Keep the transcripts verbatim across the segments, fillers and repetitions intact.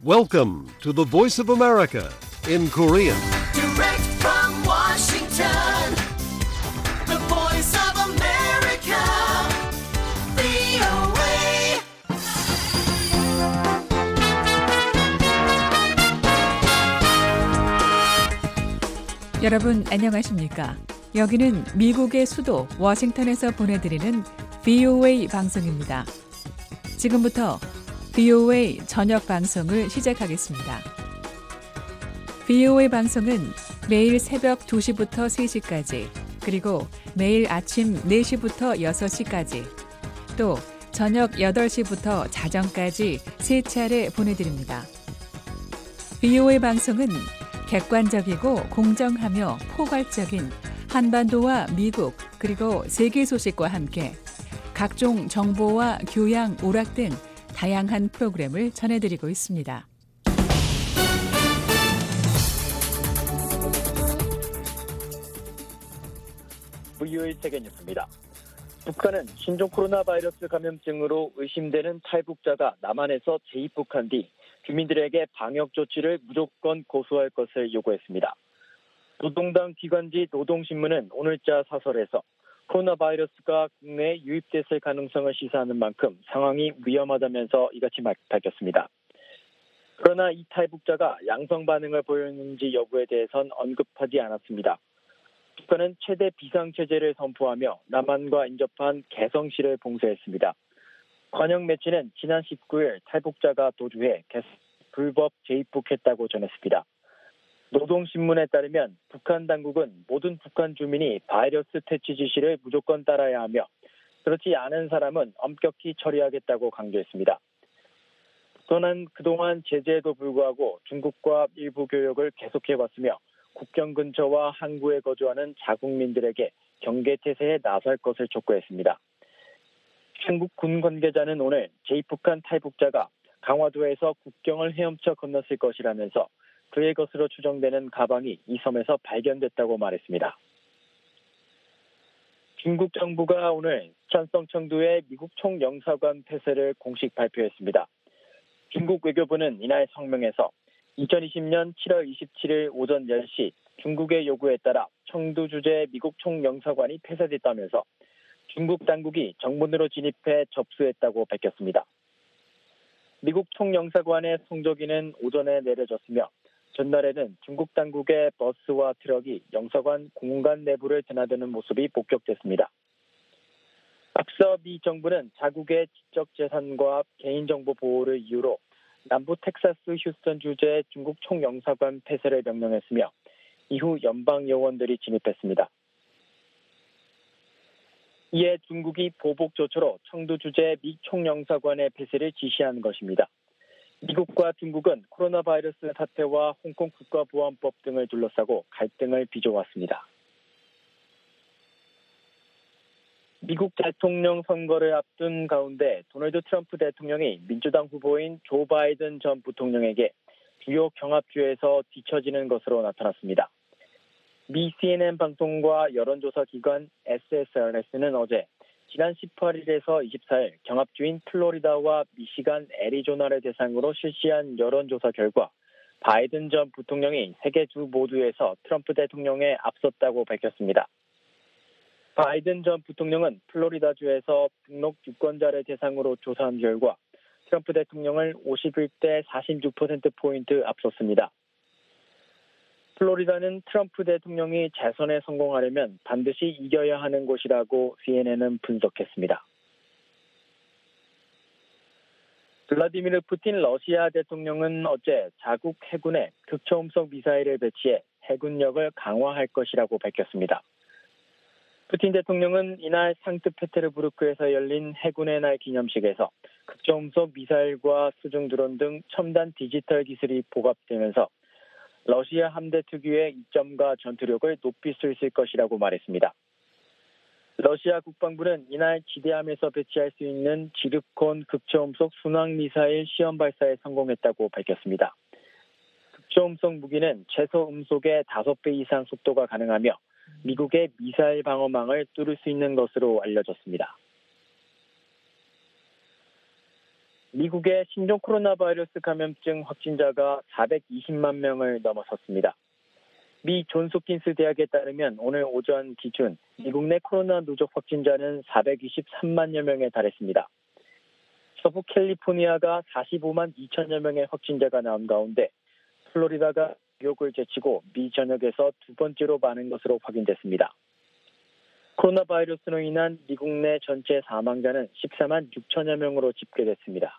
Welcome to the Voice of America in Korean. Direct from Washington, the Voice of America, 브이오에이. 여러분 안녕하십니까? 여기는 미국의 수도 워싱턴에서 보내드리는 브이오에이 방송입니다. 지금부터 브이오에이 저녁 방송을 시작하겠습니다. 브이오에이 방송은 매일 새벽 두 시부터 세 시까지, 그리고 매일 아침 네 시부터 여섯 시까지, 또 저녁 여덟 시부터 자정까지 세 차례 보내드립니다. 브이오에이 방송은 객관적이고 공정하며 포괄적인 한반도와 미국 그리고 세계 소식과 함께 각종 정보와 교양, 오락 등 다양한 프로그램을 전해드리고 있습니다. 브이오에이 세계 뉴스입니다. 북한은 신종 코로나 바이러스 감염증으로 의심되는 탈북자가 남한에서 재입국한 뒤 주민들에게 방역 조치를 무조건 고수할 것을 요구했습니다. 노동당 기관지 노동신문은 오늘자 사설에서 코로나 바이러스가 국내에 유입됐을 가능성을 시사하는 만큼 상황이 위험하다면서 이같이 밝혔습니다. 그러나 이 탈북자가 양성 반응을 보였는지 여부에 대해선 언급하지 않았습니다. 북한은 최대 비상체제를 선포하며 남한과 인접한 개성시를 봉쇄했습니다. 관영 매체는 지난 십구 일 탈북자가 도주해 불법 재입국했다고 전했습니다. 노동신문에 따르면 북한 당국은 모든 북한 주민이 바이러스 퇴치 지시를 무조건 따라야 하며 그렇지 않은 사람은 엄격히 처리하겠다고 강조했습니다. 북한은 그동안 제재에도 불구하고 중국과 일부 교역을 계속해왔으며 국경 근처와 항구에 거주하는 자국민들에게 경계태세에 나설 것을 촉구했습니다. 한국 군 관계자는 오늘 재입국한 탈북자가 강화도에서 국경을 헤엄쳐 건넜을 것이라면서 그의 것으로 추정되는 가방이 이 섬에서 발견됐다고 말했습니다. 중국 정부가 오늘 천성 청두의 미국 총영사관 폐쇄를 공식 발표했습니다. 중국 외교부는 이날 성명에서 이천이십 년 칠월 이십칠일 오전 열 시 중국의 요구에 따라 청두 주재 미국 총영사관이 폐쇄됐다면서 중국 당국이 정문으로 진입해 접수했다고 밝혔습니다. 미국 총영사관의 성조기는 오전에 내려졌으며 전날에는 중국 당국의 버스와 트럭이 영사관 공간 내부를 드나드는 모습이 목격됐습니다. 앞서 미 정부는 자국의 지적 재산과 개인정보 보호를 이유로 남부 텍사스 휴스턴 주재 중국 총영사관 폐쇄를 명령했으며 이후 연방 요원들이 진입했습니다. 이에 중국이 보복 조처로 청두 주재 미 총영사관의 폐쇄를 지시한 것입니다. 미국과 중국은 코로나 바이러스 사태와 홍콩 국가보안법 등을 둘러싸고 갈등을 빚어왔습니다. 미국 대통령 선거를 앞둔 가운데 도널드 트럼프 대통령이 민주당 후보인 조 바이든 전 부통령에게 주요 경합주에서 뒤처지는 것으로 나타났습니다. 미 씨엔엔 방송과 여론조사 기관 에스에스알에스는 어제 지난 십팔 일에서 이십사 일 경합주인 플로리다와 미시간, 애리조나를 대상으로 실시한 여론조사 결과 바이든 전 부통령이 세 개 주 모두에서 트럼프 대통령에 앞섰다고 밝혔습니다. 바이든 전 부통령은 플로리다주에서 등록 유권자를 대상으로 조사한 결과 트럼프 대통령을 오십일 대 사십육 퍼센트포인트 앞섰습니다. 플로리다는 트럼프 대통령이 재선에 성공하려면 반드시 이겨야 하는 곳이라고 씨엔엔은 분석했습니다. 블라디미르 푸틴 러시아 대통령은 어제 자국 해군에 극초음속 미사일을 배치해 해군력을 강화할 것이라고 밝혔습니다. 푸틴 대통령은 이날 상트페테르부르크에서 열린 해군의 날 기념식에서 극초음속 미사일과 수중 드론 등 첨단 디지털 기술이 보급되면서 러시아 함대 특유의 이점과 전투력을 높일 수 있을 것이라고 말했습니다. 러시아 국방부는 이날 지대함에서 배치할 수 있는 지르콘 극초음속 순항미사일 시험 발사에 성공했다고 밝혔습니다. 극초음속 무기는 최소 음속의 다섯 배 이상 속도가 가능하며 미국의 미사일 방어망을 뚫을 수 있는 것으로 알려졌습니다. 미국의 신종 코로나 바이러스 감염증 확진자가 사백이십만 명을 넘어섰습니다. 미 존스홉킨스 대학에 따르면 오늘 오전 기준 미국 내 코로나 누적 확진자는 사백이십삼만여 명에 달했습니다. 서부 캘리포니아가 사십오만 이천여 명의 확진자가 나온 가운데 플로리다가 뉴욕을 제치고 미 전역에서 두 번째로 많은 것으로 확인됐습니다. 코로나 바이러스로 인한 미국 내 전체 사망자는 십사만 육천여 명으로 집계됐습니다.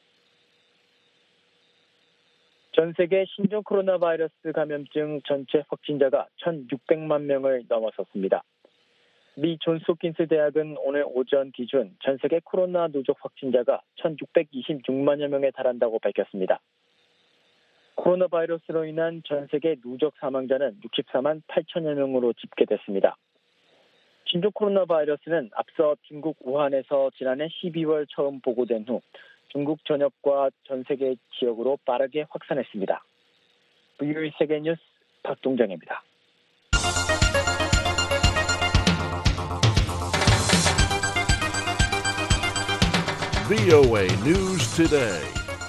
전 세계 신종 코로나 바이러스 감염증 전체 확진자가 천육백만 명을 넘어섰습니다. 미 존스홉킨스 대학은 오늘 오전 기준 전 세계 코로나 누적 확진자가 천육백이십육만여 명에 달한다고 밝혔습니다. 코로나 바이러스로 인한 전 세계 누적 사망자는 육십사만 팔천여 명으로 집계됐습니다. 신종 코로나 바이러스는 앞서 중국 우한에서 지난해 십이월 처음 보고된 후 중국 전역과 전 세계 지역으로 빠르게 확산했습니다. 브이오에이 세계뉴스 박동정입니다. 브이오에이 News Today.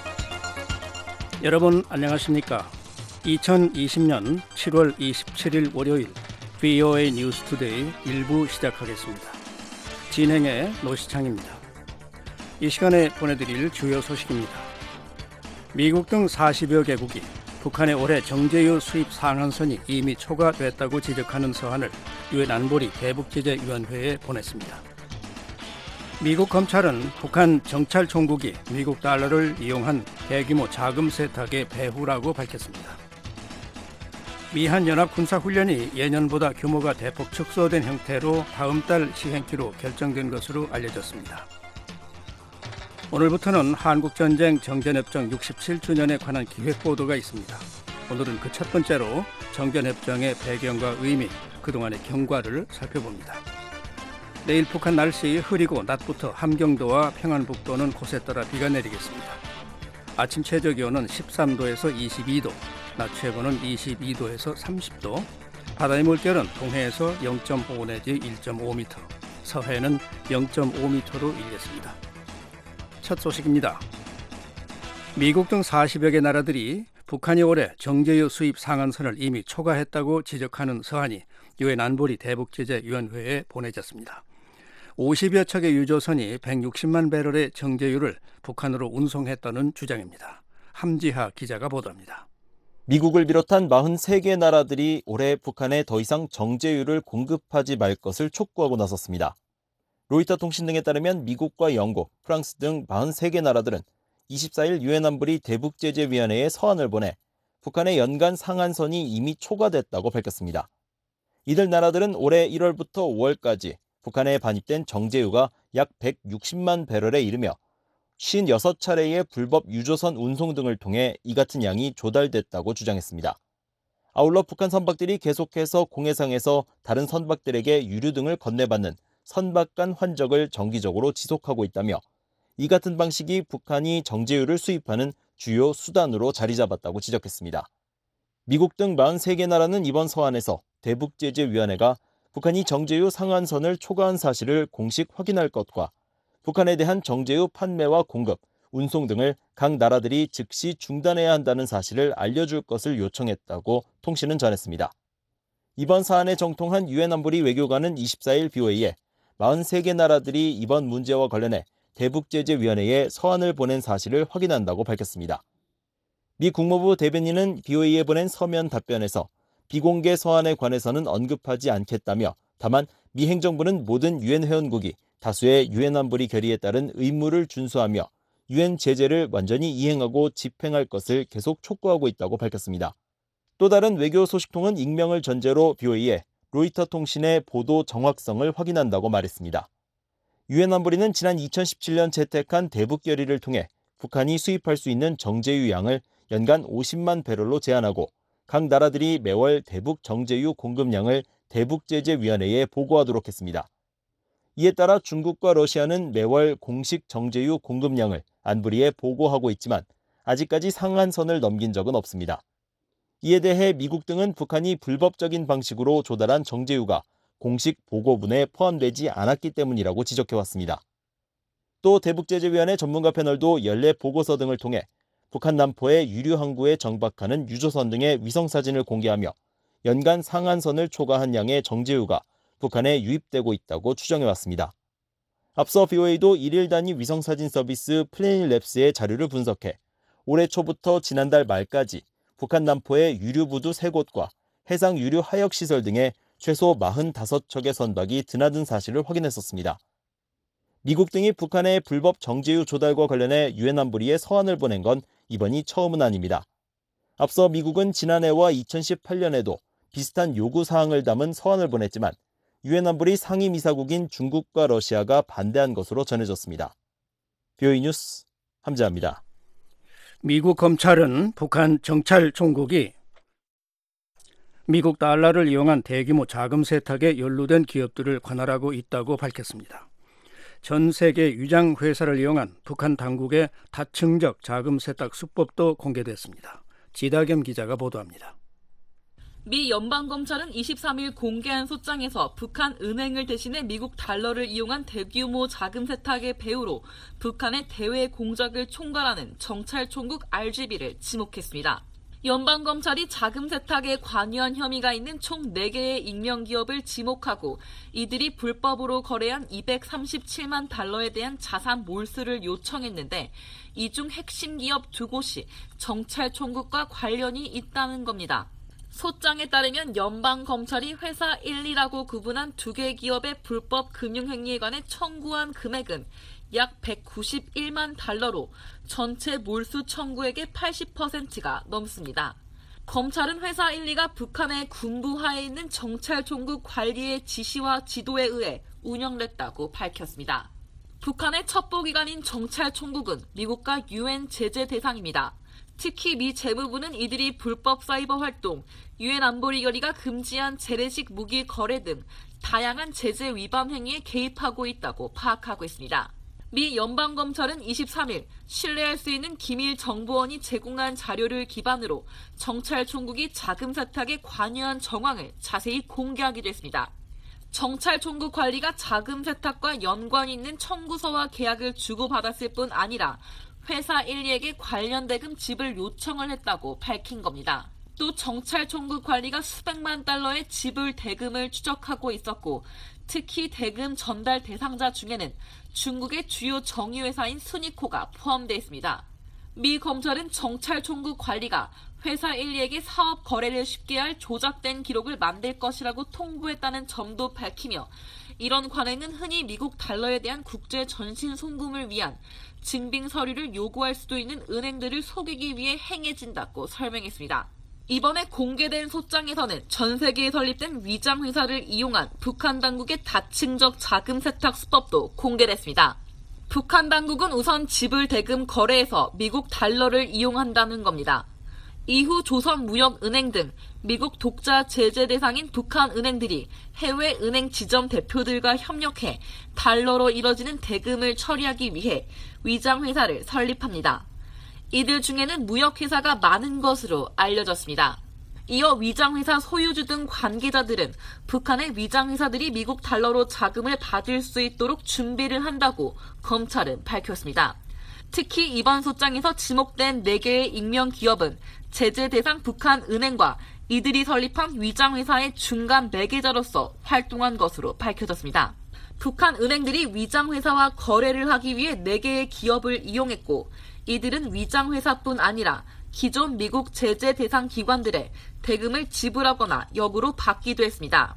여러분 안녕하십니까? 이천이십년 칠월 이십칠일 월요일 브이오에이 뉴스 투데이 일 부 시작하겠습니다. 진행의 노시창입니다. 이 시간에 보내드릴 주요 소식입니다. 미국 등 사십여 개국이 북한의 올해 정제유 수입 상한선이 이미 초과됐다고 지적하는 서한을 유엔 안보리 대북제재위원회에 보냈습니다. 미국 검찰은 북한 정찰총국이 미국 달러를 이용한 대규모 자금 세탁의 배후라고 밝혔습니다. 미한연합 군사훈련이 예년보다 규모가 대폭 축소된 형태로 다음 달 시행키로 결정된 것으로 알려졌습니다. 오늘부터는 한국전쟁 정전협정 육십칠 주년에 관한 기획보도가 있습니다. 오늘은 그 첫 번째로 정전협정의 배경과 의미, 그동안의 경과를 살펴봅니다. 내일 북한 날씨 흐리고 낮부터 함경도와 평안북도는 곳에 따라 비가 내리겠습니다. 아침 최저기온은 십삼 도에서 이십이 도, 낮 최고는 이십이 도에서 삼십 도, 바다의 물결은 동해에서 영 점 오 내지 일 점 오 미터, 서해는 영 점 오 미터로 일겠습니다. 첫 소식입니다. 미국 등 사십여 개 나라들이 북한이 올해 정제유 수입 상한선을 이미 초과했다고 지적하는 서한이 유엔 안보리 대북제재위원회에 보내졌습니다. 오십여 척의 유조선이 백육십만 배럴의 정제유를 북한으로 운송했다는 주장입니다. 함지하 기자가 보도합니다. 미국을 비롯한 사십삼 개 나라들이 올해 북한에 더 이상 정제유를 공급하지 말 것을 촉구하고 나섰습니다. 로이터 통신 등에 따르면 미국과 영국, 프랑스 등 사십삼 개 나라들은 이십사일 유엔 안보리 대북제재위원회에 서한을 보내 북한의 연간 상한선이 이미 초과됐다고 밝혔습니다. 이들 나라들은 올해 일월부터 오월까지 북한에 반입된 정제유가 약 백육십만 배럴에 이르며 오십육 차례의 불법 유조선 운송 등을 통해 이 같은 양이 조달됐다고 주장했습니다. 아울러 북한 선박들이 계속해서 공해상에서 다른 선박들에게 유류 등을 건네받는 선박 간 환적을 정기적으로 지속하고 있다며 이 같은 방식이 북한이 정제유를 수입하는 주요 수단으로 자리 잡았다고 지적했습니다. 미국 등 사십삼 개 나라는 이번 서한에서 대북제재위원회가 북한이 정제유 상한선을 초과한 사실을 공식 확인할 것과 북한에 대한 정제유 판매와 공급, 운송 등을 각 나라들이 즉시 중단해야 한다는 사실을 알려줄 것을 요청했다고 통신은 전했습니다. 이번 사안에 정통한 유엔 안보리 외교관은 이십사일 브이오에이에 사십삼 개 나라들이 이번 문제와 관련해 대북제재위원회에 서한을 보낸 사실을 확인한다고 밝혔습니다. 미 국무부 대변인은 브이오에이에 보낸 서면 답변에서 비공개 서한에 관해서는 언급하지 않겠다며 다만 미 행정부는 모든 유엔 회원국이 다수의 유엔 안보리 결의에 따른 의무를 준수하며 유엔 제재를 완전히 이행하고 집행할 것을 계속 촉구하고 있다고 밝혔습니다. 또 다른 외교 소식통은 익명을 전제로 브이오에이에 로이터 통신의 보도 정확성을 확인한다고 말했습니다. 유엔 안보리는 지난 이천십칠년 채택한 대북 결의를 통해 북한이 수입할 수 있는 정제유 양을 연간 오십만 배럴로 제한하고 각 나라들이 매월 대북 정제유 공급량을 대북제재위원회에 보고하도록 했습니다. 이에 따라 중국과 러시아는 매월 공식 정제유 공급량을 안보리에 보고하고 있지만 아직까지 상한선을 넘긴 적은 없습니다. 이에 대해 미국 등은 북한이 불법적인 방식으로 조달한 정제유가 공식 보고문에 포함되지 않았기 때문이라고 지적해왔습니다. 또 대북제재위원회 전문가 패널도 연례 보고서 등을 통해 북한 남포의 유류 항구에 정박하는 유조선 등의 위성사진을 공개하며 연간 상한선을 초과한 양의 정제유가 북한에 유입되고 있다고 추정해왔습니다. 앞서 비오에이도 일일 단위 위성사진 서비스 플래닛랩스의 자료를 분석해 올해 초부터 지난달 말까지 북한 남포의 유류부두 세 곳과 해상 유류 하역시설 등에 최소 사십오 척의 선박이 드나든 사실을 확인했었습니다. 미국 등이 북한의 불법 정제유 조달과 관련해 유엔 안보리에 서한을 보낸 건 이번이 처음은 아닙니다. 앞서 미국은 지난해와 이천십팔 년에도 비슷한 요구사항을 담은 서한을 보냈지만 유엔 안보리 상임이사국인 중국과 러시아가 반대한 것으로 전해졌습니다. 비오이 뉴스 함재합니다. 미국 검찰은 북한 정찰 총국이 미국 달러를 이용한 대규모 자금 세탁에 연루된 기업들을 관할하고 있다고 밝혔습니다. 전 세계 위장 회사를 이용한 북한 당국의 다층적 자금 세탁 수법도 공개됐습니다. 지다겸 기자가 보도합니다. 미 연방검찰은 이십삼 일 공개한 소장에서 북한 은행을 대신해 미국 달러를 이용한 대규모 자금 세탁의 배후로 북한의 대외 공작을 총괄하는 정찰총국 알지비를 지목했습니다. 연방검찰이 자금 세탁에 관여한 혐의가 있는 총 네 개의 익명기업을 지목하고 이들이 불법으로 거래한 이백삼십칠만 달러에 대한 자산 몰수를 요청했는데 이 중 핵심 기업 두 곳이 정찰총국과 관련이 있다는 겁니다. 소장에 따르면 연방검찰이 회사 일, 이라고 구분한 두 개 기업의 불법 금융행위에 관해 청구한 금액은 약 백구십일만 달러로 전체 몰수 청구액의 팔십 퍼센트가 넘습니다. 검찰은 회사 일, 이가 북한의 군부하에 있는 정찰총국 관리의 지시와 지도에 의해 운영됐다고 밝혔습니다. 북한의 첩보기관인 정찰총국은 미국과 유엔 제재 대상입니다. 특히 미 재무부는 이들이 불법 사이버 활동, 유엔 안보리 결의가 금지한 재래식 무기 거래 등 다양한 제재 위반 행위에 개입하고 있다고 파악하고 있습니다. 미 연방검찰은 이십삼 일 신뢰할 수 있는 기밀 정보원이 제공한 자료를 기반으로 정찰총국이 자금 세탁에 관여한 정황을 자세히 공개하기도 했습니다. 정찰총국 관리가 자금 세탁과 연관이 있는 청구서와 계약을 주고받았을 뿐 아니라 회사 일, 이에게 관련 대금 지불 요청을 했다고 밝힌 겁니다. 또 정찰총국 관리가 수백만 달러의 지불 대금을 추적하고 있었고 특히 대금 전달 대상자 중에는 중국의 주요 정유회사인 수니코가 포함되어 있습니다. 미 검찰은 정찰총국 관리가 회사 일, 이에게 사업 거래를 쉽게 할 조작된 기록을 만들 것이라고 통보했다는 점도 밝히며 이런 관행은 흔히 미국 달러에 대한 국제 전신 송금을 위한 증빙 서류를 요구할 수도 있는 은행들을 속이기 위해 행해진다고 설명했습니다. 이번에 공개된 소장에서는 전 세계에 설립된 위장 회사를 이용한 북한 당국의 다층적 자금 세탁 수법도 공개됐습니다. 북한 당국은 우선 지불 대금 거래에서 미국 달러를 이용한다는 겁니다. 이후 조선무역은행 등 미국 독자 제재 대상인 북한 은행들이 해외 은행 지점 대표들과 협력해 달러로 이뤄지는 대금을 처리하기 위해 위장 회사를 설립합니다. 이들 중에는 무역회사가 많은 것으로 알려졌습니다. 이어 위장회사 소유주 등 관계자들은 북한의 위장회사들이 미국 달러로 자금을 받을 수 있도록 준비를 한다고 검찰은 밝혔습니다. 특히 이번 소장에서 지목된 네 개의 익명 기업은 제재 대상 북한 은행과 이들이 설립한 위장회사의 중간 매개자로서 활동한 것으로 밝혀졌습니다. 북한 은행들이 위장회사와 거래를 하기 위해 네 개의 기업을 이용했고 이들은 위장회사뿐 아니라 기존 미국 제재 대상 기관들의 대금을 지불하거나 역으로 받기도 했습니다.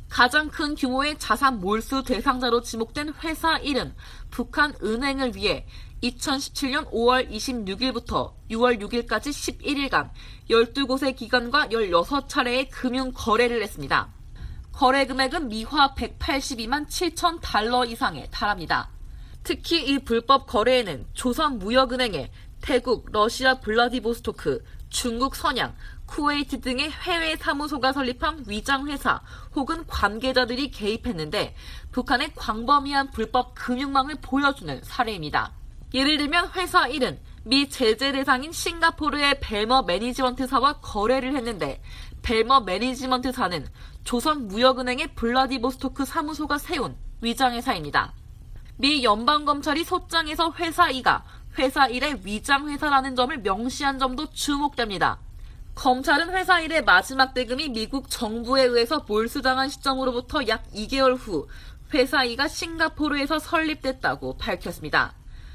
가장 큰 규모의 자산 몰수 대상자로 지목된 회사 일은 북한 은행을 위해 이천십칠 년 오월 이십육일부터 유월 육일까지 십일 일간 열두 곳의 기관과 열여섯 차례의 금융 거래를 했습니다. 거래 금액은 미화 백팔십이만 칠천 달러 이상에 달합니다. 특히 이 불법 거래에는 조선무역은행에 태국, 러시아 블라디보스토크, 중국 선양, 쿠웨이트 등의 해외 사무소가 설립한 위장회사 혹은 관계자들이 개입했는데 북한의 광범위한 불법 금융망을 보여주는 사례입니다. 예를 들면 회사 일은 미 제재 대상인 싱가포르의 벨머 매니지먼트사와 거래를 했는데 벨머 매니지먼트사는 조선무역은행의 블라디보스토크 사무소가 세운 위장회사입니다. 미 연방검찰이 소장에서 회사 이가 회사 일의 위장회사라는 점을 명시한 점도 주목됩니다. 검찰은 회사 일의 마지막 대금이 미국 정부에 의해서 몰수당한 시점으로부터 약 이 개월 후 회사 이가 싱가포르에서 설립됐다고 밝혔습니다.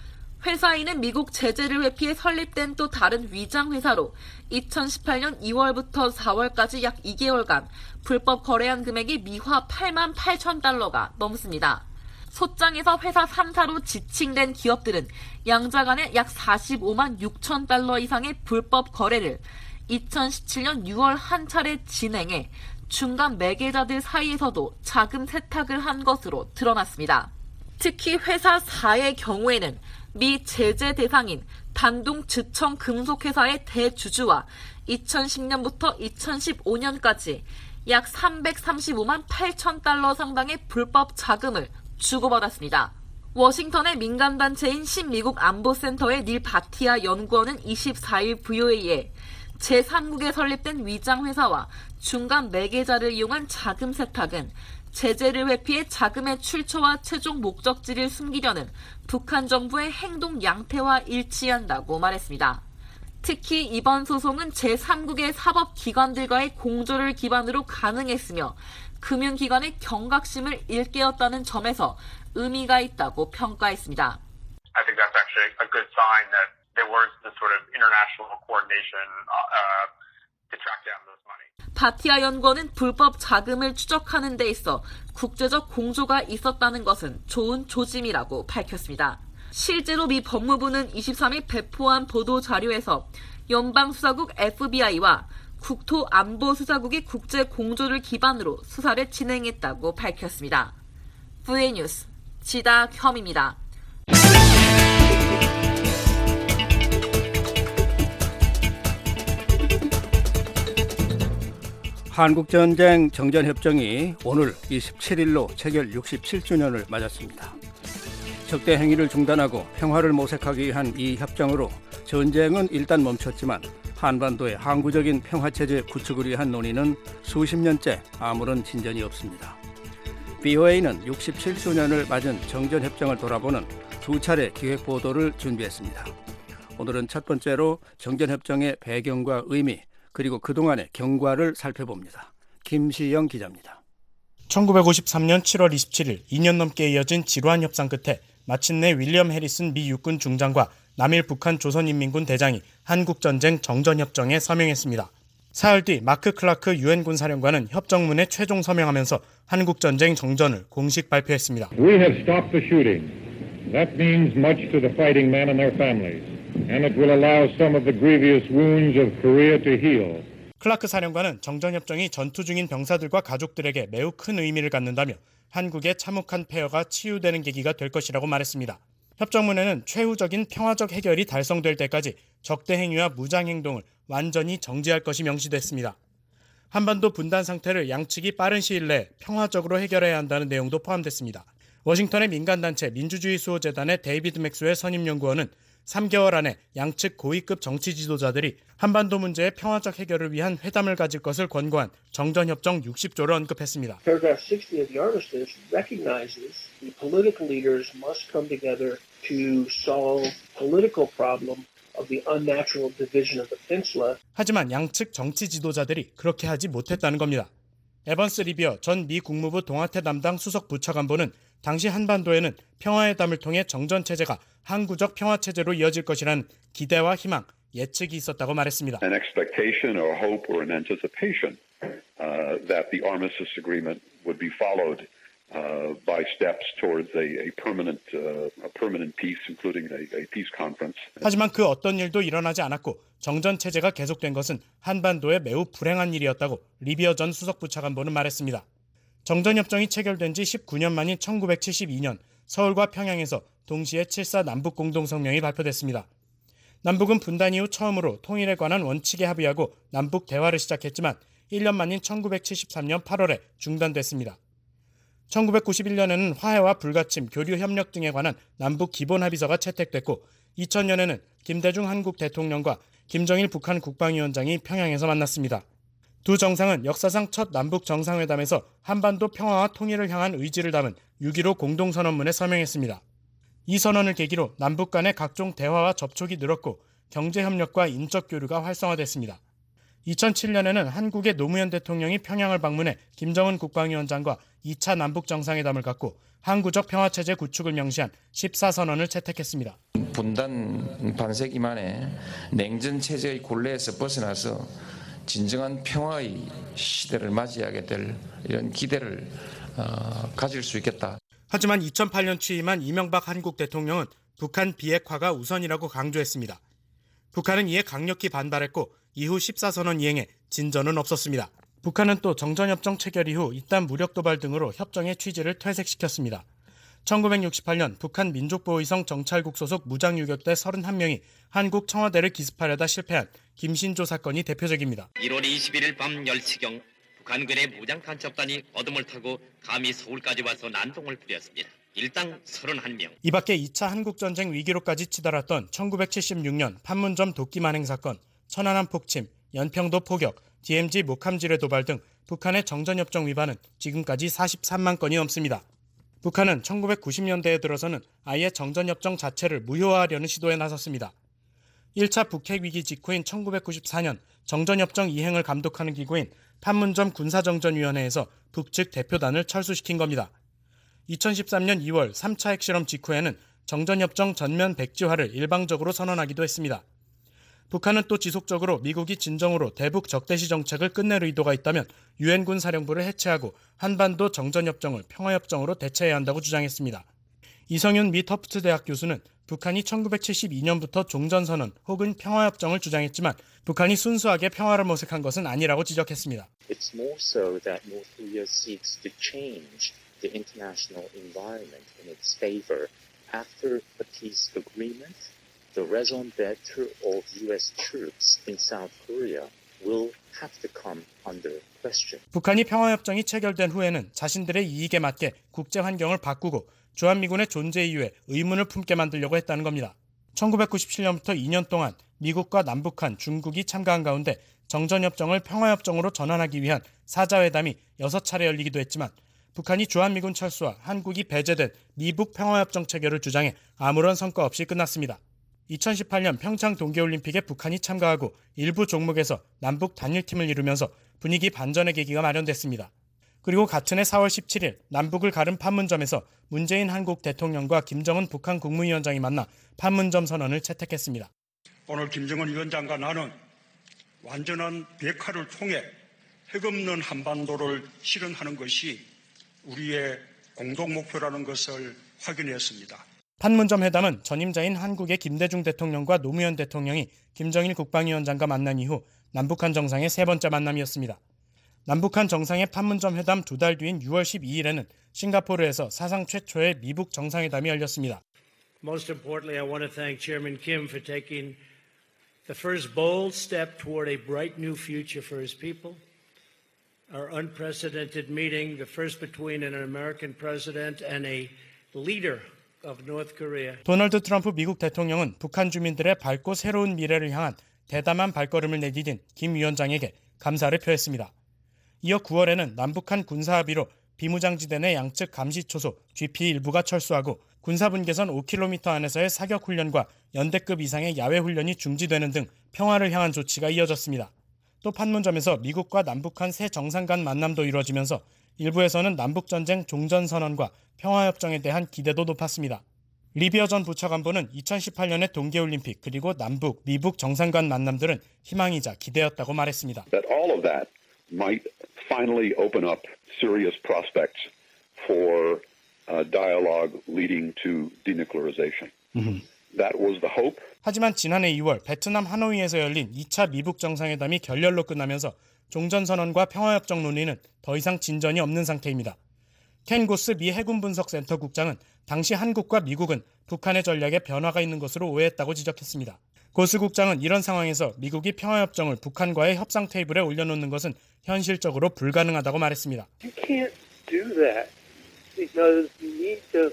회사 이는 미국 제재를 회피해 설립된 또 다른 위장회사로 이천십팔 년 이월부터 사월까지 약 이 개월간 불법 거래한 금액이 미화 팔만 팔천 달러가 넘습니다. 소장에서 회사 삼 사로 지칭된 기업들은 양자 간에 약 사십오만 육천 달러 이상의 불법 거래를 이천십칠 년 유월 한 차례 진행해 중간 매개자들 사이에서도 자금 세탁을 한 것으로 드러났습니다. 특히 회사 사의 경우에는 미 제재 대상인 단둥 지청 금속회사의 대주주와 이천십 년부터 이천십오 년까지 약 삼백삼십오만 팔천 달러 상당의 불법 자금을 주고받았습니다. 워싱턴의 민간단체인 신미국 안보센터의 닐 바티아 연구원은 이십사 일 브이오에이에 제삼국에 설립된 위장회사와 중간 매개자를 이용한 자금 세탁은 제재를 회피해 자금의 출처와 최종 목적지를 숨기려는 북한 정부의 행동 양태와 일치한다고 말했습니다. 특히 이번 소송은 제삼국의 사법기관들과의 공조를 기반으로 가능했으며 금융기관의 경각심을 일깨웠다는 점에서 의미가 있다고 평가했습니다. I think that's actually a good sign that there was this sort of international coordination uh, to track down this money. 바티아 연구원은 불법 자금을 추적하는 데 있어 국제적 공조가 있었다는 것은 좋은 조짐이라고 밝혔습니다. 실제로 미 법무부는 이십삼 일 배포한 보도 자료에서 연방수사국 에프비아이와 국토안보수사국이 국제 공조를 기반으로 수사를 진행했다고 밝혔습니다. 브이오에이 뉴스 지다혐입니다. 한국전쟁 정전협정이 오늘 이십칠 일로 체결 육십칠 주년을 맞았습니다. 적대 행위를 중단하고 평화를 모색하기 위한 이 협정으로 전쟁은 일단 멈췄지만 한반도의 항구적인 평화체제 구축을 위한 논의는 수십 년째 아무런 진전이 없습니다. 브이오에이는 육십칠 주년을 맞은 정전협정을 돌아보는 두 차례 기획보도를 준비했습니다. 오늘은 첫 번째로 정전협정의 배경과 의미, 그리고 그동안의 경과를 살펴봅니다. 김시영 기자입니다. 천구백오십삼 년 칠월 이십칠일 이 년 넘게 이어진 지루한 협상 끝에 마침내 윌리엄 해리슨 미 육군 중장과 남일 북한 조선인민군 대장이 한국전쟁 정전협정에 서명했습니다. 사흘 뒤 마크 클라크 유엔군 사령관은 협정문에 최종 서명하면서 한국전쟁 정전을 공식 발표했습니다. We have stopped the shooting. That means much to the fighting men and their families. And it will allow some of the grievous wounds of Korea to heal. 클라크 사령관은 정전협정이 전투 중인 병사들과 가족들에게 매우 큰 의미를 갖는다며 한국의 참혹한 폐허가 치유되는 계기가 될 것이라고 말했습니다. 협정문에는 최후적인 평화적 해결이 달성될 때까지 적대 행위와 무장 행동을 완전히 정지할 것이 명시됐습니다. 한반도 분단 상태를 양측이 빠른 시일 내에 평화적으로 해결해야 한다는 내용도 포함됐습니다. 워싱턴의 민간단체 민주주의 수호재단의 데이비드 맥스웰 선임연구원은 삼 개월 안에 양측 고위급 정치 지도자들이 한반도 문제의 평화적 해결을 위한 회담을 가질 것을 권고한 정전협정 육십 조를 언급했습니다. Paragraph sixty of the armistice recognizes the political leaders must come together to solve political problem of the unnatural division of the peninsula. 하지만 양측 정치 지도자들이 그렇게 하지 못했다는 겁니다. 에번스 리비어 전 미 국무부 동아태 담당 수석 부차관보는 당시 한반도에는 평화회담을 통해 정전체제가 항구적 평화체제로 이어질 것이라는 기대와 희망, 예측이 있었다고 말했습니다. An expectation or hope or an anticipation uh, that the armistice agreement would be followed uh, by steps towards a, a permanent uh, a permanent peace, including a, a peace conference. 하지만 그 어떤 일도 일어나지 않았고 정전체제가 계속된 것은 한반도에 매우 불행한 일이었다고 리비어 전 수석부차관보는 말했습니다. 정전협정이 체결된 지 십구 년 만인 천구백칠십이 년 서울과 평양에서 동시에 칠사 남북공동성명이 발표됐습니다. 남북은 분단 이후 처음으로 통일에 관한 원칙에 합의하고 남북 대화를 시작했지만 일 년 만인 천구백칠십삼 년 팔월에 중단됐습니다. 천구백구십일 년에는 화해와 불가침, 교류 협력 등에 관한 남북 기본합의서가 채택됐고 이천 년에는 김대중 한국 대통령과 김정일 북한 국방위원장이 평양에서 만났습니다. 두 정상은 역사상 첫 남북 정상회담에서 한반도 평화와 통일을 향한 의지를 담은 육 일오 공동선언문에 서명했습니다. 이 선언을 계기로 남북 간의 각종 대화와 접촉이 늘었고 경제협력과 인적 교류가 활성화됐습니다. 이천칠 년에는 한국의 노무현 대통령이 평양을 방문해 김정은 국방위원장과 이 차 남북 정상회담을 갖고 항구적 평화체제 구축을 명시한 십사 선언을 채택했습니다. 분단 반세기 만에 냉전 체제의 곤래에서 벗어나서 진정한 평화의 시대를 맞이하게 될 이런 기대를 어, 가질 수 있겠다. 하지만 이천팔 년 취임한 이명박 한국 대통령은 북한 비핵화가 우선이라고 강조했습니다. 북한은 이에 강력히 반발했고 이후 십사 선언 이행에 진전은 없었습니다. 북한은 또 정전협정 체결 이후 잇따른 무력 도발 등으로 협정의 취지를 퇴색시켰습니다. 천구백육십팔 년 북한 민족보호위성 정찰국 소속 무장유격대 서른한 명이 한국 청와대를 기습하려다 실패한 김신조 사건이 대표적입니다. 일월 이십일일 밤 열 시경 북한군의 무장간첩단이 어둠을 타고 감히 서울까지 와서 난동을 부렸습니다. 일당 서른한 명. 이 밖에 이 차 한국전쟁 위기로까지 치달았던 천구백칠십육 년 판문점 도끼 만행 사건, 천안함 폭침, 연평도 포격, 디엠지 목함지뢰 도발 등 북한의 정전협정 위반은 지금까지 사십삼만 건이 넘습니다. 북한은 천구백구십 년대에 들어서는 아예 정전협정 자체를 무효화하려는 시도에 나섰습니다. 일 차 북핵위기 직후인 천구백구십사 년 정전협정 이행을 감독하는 기구인 판문점 군사정전위원회에서 북측 대표단을 철수시킨 겁니다. 이천십삼 년 이월 삼 차 핵실험 직후에는 정전협정 전면 백지화를 일방적으로 선언하기도 했습니다. 북한은 또 지속적으로 미국이 진정으로 대북 적대시 정책을 끝낼 의도가 있다면 유엔군 사령부를 해체하고 한반도 정전협정을 평화협정으로 대체해야 한다고 주장했습니다. 이성윤 미 터프트 대학 교수는 북한이 천구백칠십이 년부터 종전선언 혹은 평화협정을 주장했지만 북한이 순수하게 평화를 모색한 것은 아니라고 지적했습니다. It's more so that North Korea seeks to change the international environment in its favor after a peace agreement. The raison d'être of U S troops in South Korea will have to come under question. 북한이 평화협정이 체결된 후에는 자신들의 이익에 맞게 국제 환경을 바꾸고 주한미군의 존재 이유에 의문을 품게 만들려고 했다는 겁니다. 천구백구십칠 년부터 이 년 동안 미국과 남북한, 중국이 참가한 가운데 정전협정을 평화협정으로 전환하기 위한 사자회담이 여섯 차례 열리기도 했지만 북한이 주한미군 철수와 한국이 배제된 미북 평화협정 체결을 주장해 아무런 성과 없이 끝났습니다. 이천십팔 년 평창 동계올림픽에 북한이 참가하고 일부 종목에서 남북 단일팀을 이루면서 분위기 반전의 계기가 마련됐습니다. 그리고 같은 해 사월 십칠일 남북을 가른 판문점에서 문재인 한국 대통령과 김정은 북한 국무위원장이 만나 판문점 선언을 채택했습니다. 오늘 김정은 위원장과 나는 완전한 비핵화를 통해 핵 없는 한반도를 실현하는 것이 우리의 공동 목표라는 것을 확인했습니다. 판문점 회담은 전임자인 한국의 김대중 대통령과 노무현 대통령이 김정일 국방위원장과 만난 이후 남북한 정상의 세 번째 만남이었습니다. 남북한 정상의 판문점 회담 두 달 뒤인 유월 십이일에는 싱가포르에서 사상 최초의 미북 정상회담이 열렸습니다. Most importantly, I want to thank Chairman Kim for taking the first bold step toward a bright new future for his people. Our unprecedented meeting, the first between an American president and a leader of North Korea. 도널드 트럼프 미국 대통령은 북한 주민들의 밝고 새로운 미래를 향한 대담한 발걸음을 내디딘 김 위원장에게 감사를 표했습니다. 이어 구월에는 남북한 군사합의로 비무장지대 내 양측 감시초소 지피 일부가 철수하고 군사분계선 오 킬로미터 안에서의 사격훈련과 연대급 이상의 야외훈련이 중지되는 등 평화를 향한 조치가 이어졌습니다. 또 판문점에서 미국과 남북한 새 정상 간 만남도 이루어지면서 일부에서는 남북전쟁 종전선언과 평화협정에 대한 기대도 높았습니다. 리비어 전 부차관보는 이천십팔 년의 동계올림픽 그리고 남북, 미북 정상 간 만남들은 희망이자 기대였다고 말했습니다. That all of that might finally open up serious prospects for uh, dialogue leading to denuclearization. That was the hope. 하지만 지난해 이월 베트남 하노이에서 열린 이 차 미북 정상회담이 결렬로 끝나면서 종전선언과 평화협정 논의는 더 이상 진전이 없는 상태입니다. 켄 고스 미 해군분석센터 국장은 당시 한국과 미국은 북한의 전략에 변화가 있는 것으로 오해했다고 지적했습니다. 고스 국장은 이런 상황에서 미국이 평화협정을 북한과의 협상 테이블에 올려놓는 것은 현실적으로 불가능하다고 말했습니다. You can't do that because you need to,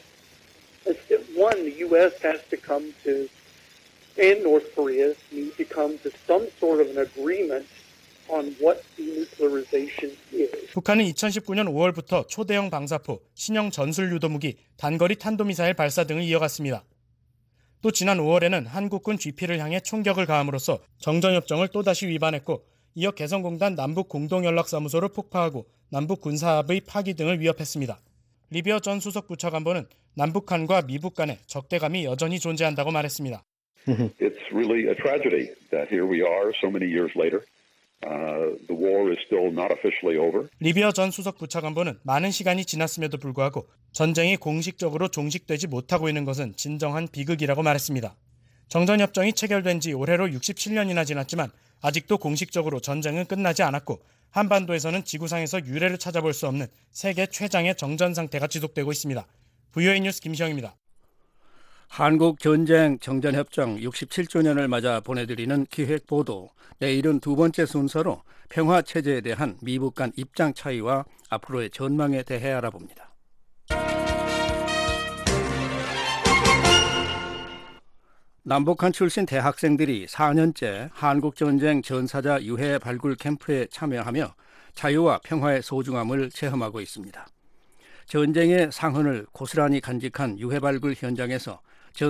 one, the U S has to come to, and North Korea need to come to some sort of an agreement on what denuclearization is. 북한은 이천십구 년 오월부터 초대형 방사포, 신형 전술 유도무기, 단거리 탄도미사일 발사 등을 이어갔습니다. 또 지난 오월에는 한국군 지피를 향해 총격을 가함으로써 정전협정을 또다시 위반했고, 이어 개성공단 남북공동연락사무소를 폭파하고 남북군사합의 파기 등을 위협했습니다. 리비어 전 수석부차관보는 남북 간과 미북 간의 적대감이 여전히 존재한다고 말했습니다. It's really a tragedy that here we are so many years later. Uh, the war is still not officially over. 리비어 전 수석부차관보는 많은 시간이 지났음에도 불구하고 전쟁이 공식적으로 종식되지 못하고 있는 것은 진정한 비극이라고 말했습니다. 정전협정이 체결된 지 올해로 육십칠 년이나 지났지만 아직도 공식적으로 전쟁은 끝나지 않았고, 한반도에서는 지구상에서 유례를 찾아볼 수 없는 세계 최장의 정전 상태가 지속되고 있습니다. 브이오에이 뉴스 김시영입니다. 한국 전쟁 정전협정 육십칠 주년을 맞아 보내드리는 기획보도, 내일은 두 번째 순서로 평화체제에 대한 미북 간 입장 차이와 앞으로의 전망에 대해 알아봅니다. 남북한 출신 대학생들이 사 년째 한국전쟁 전사자 유해 발굴 캠프에 참여하며 자유와 평화의 소중함을 체험하고 있습니다. 전쟁의 상흔을 고스란히 간직한 유해 발굴 현장에서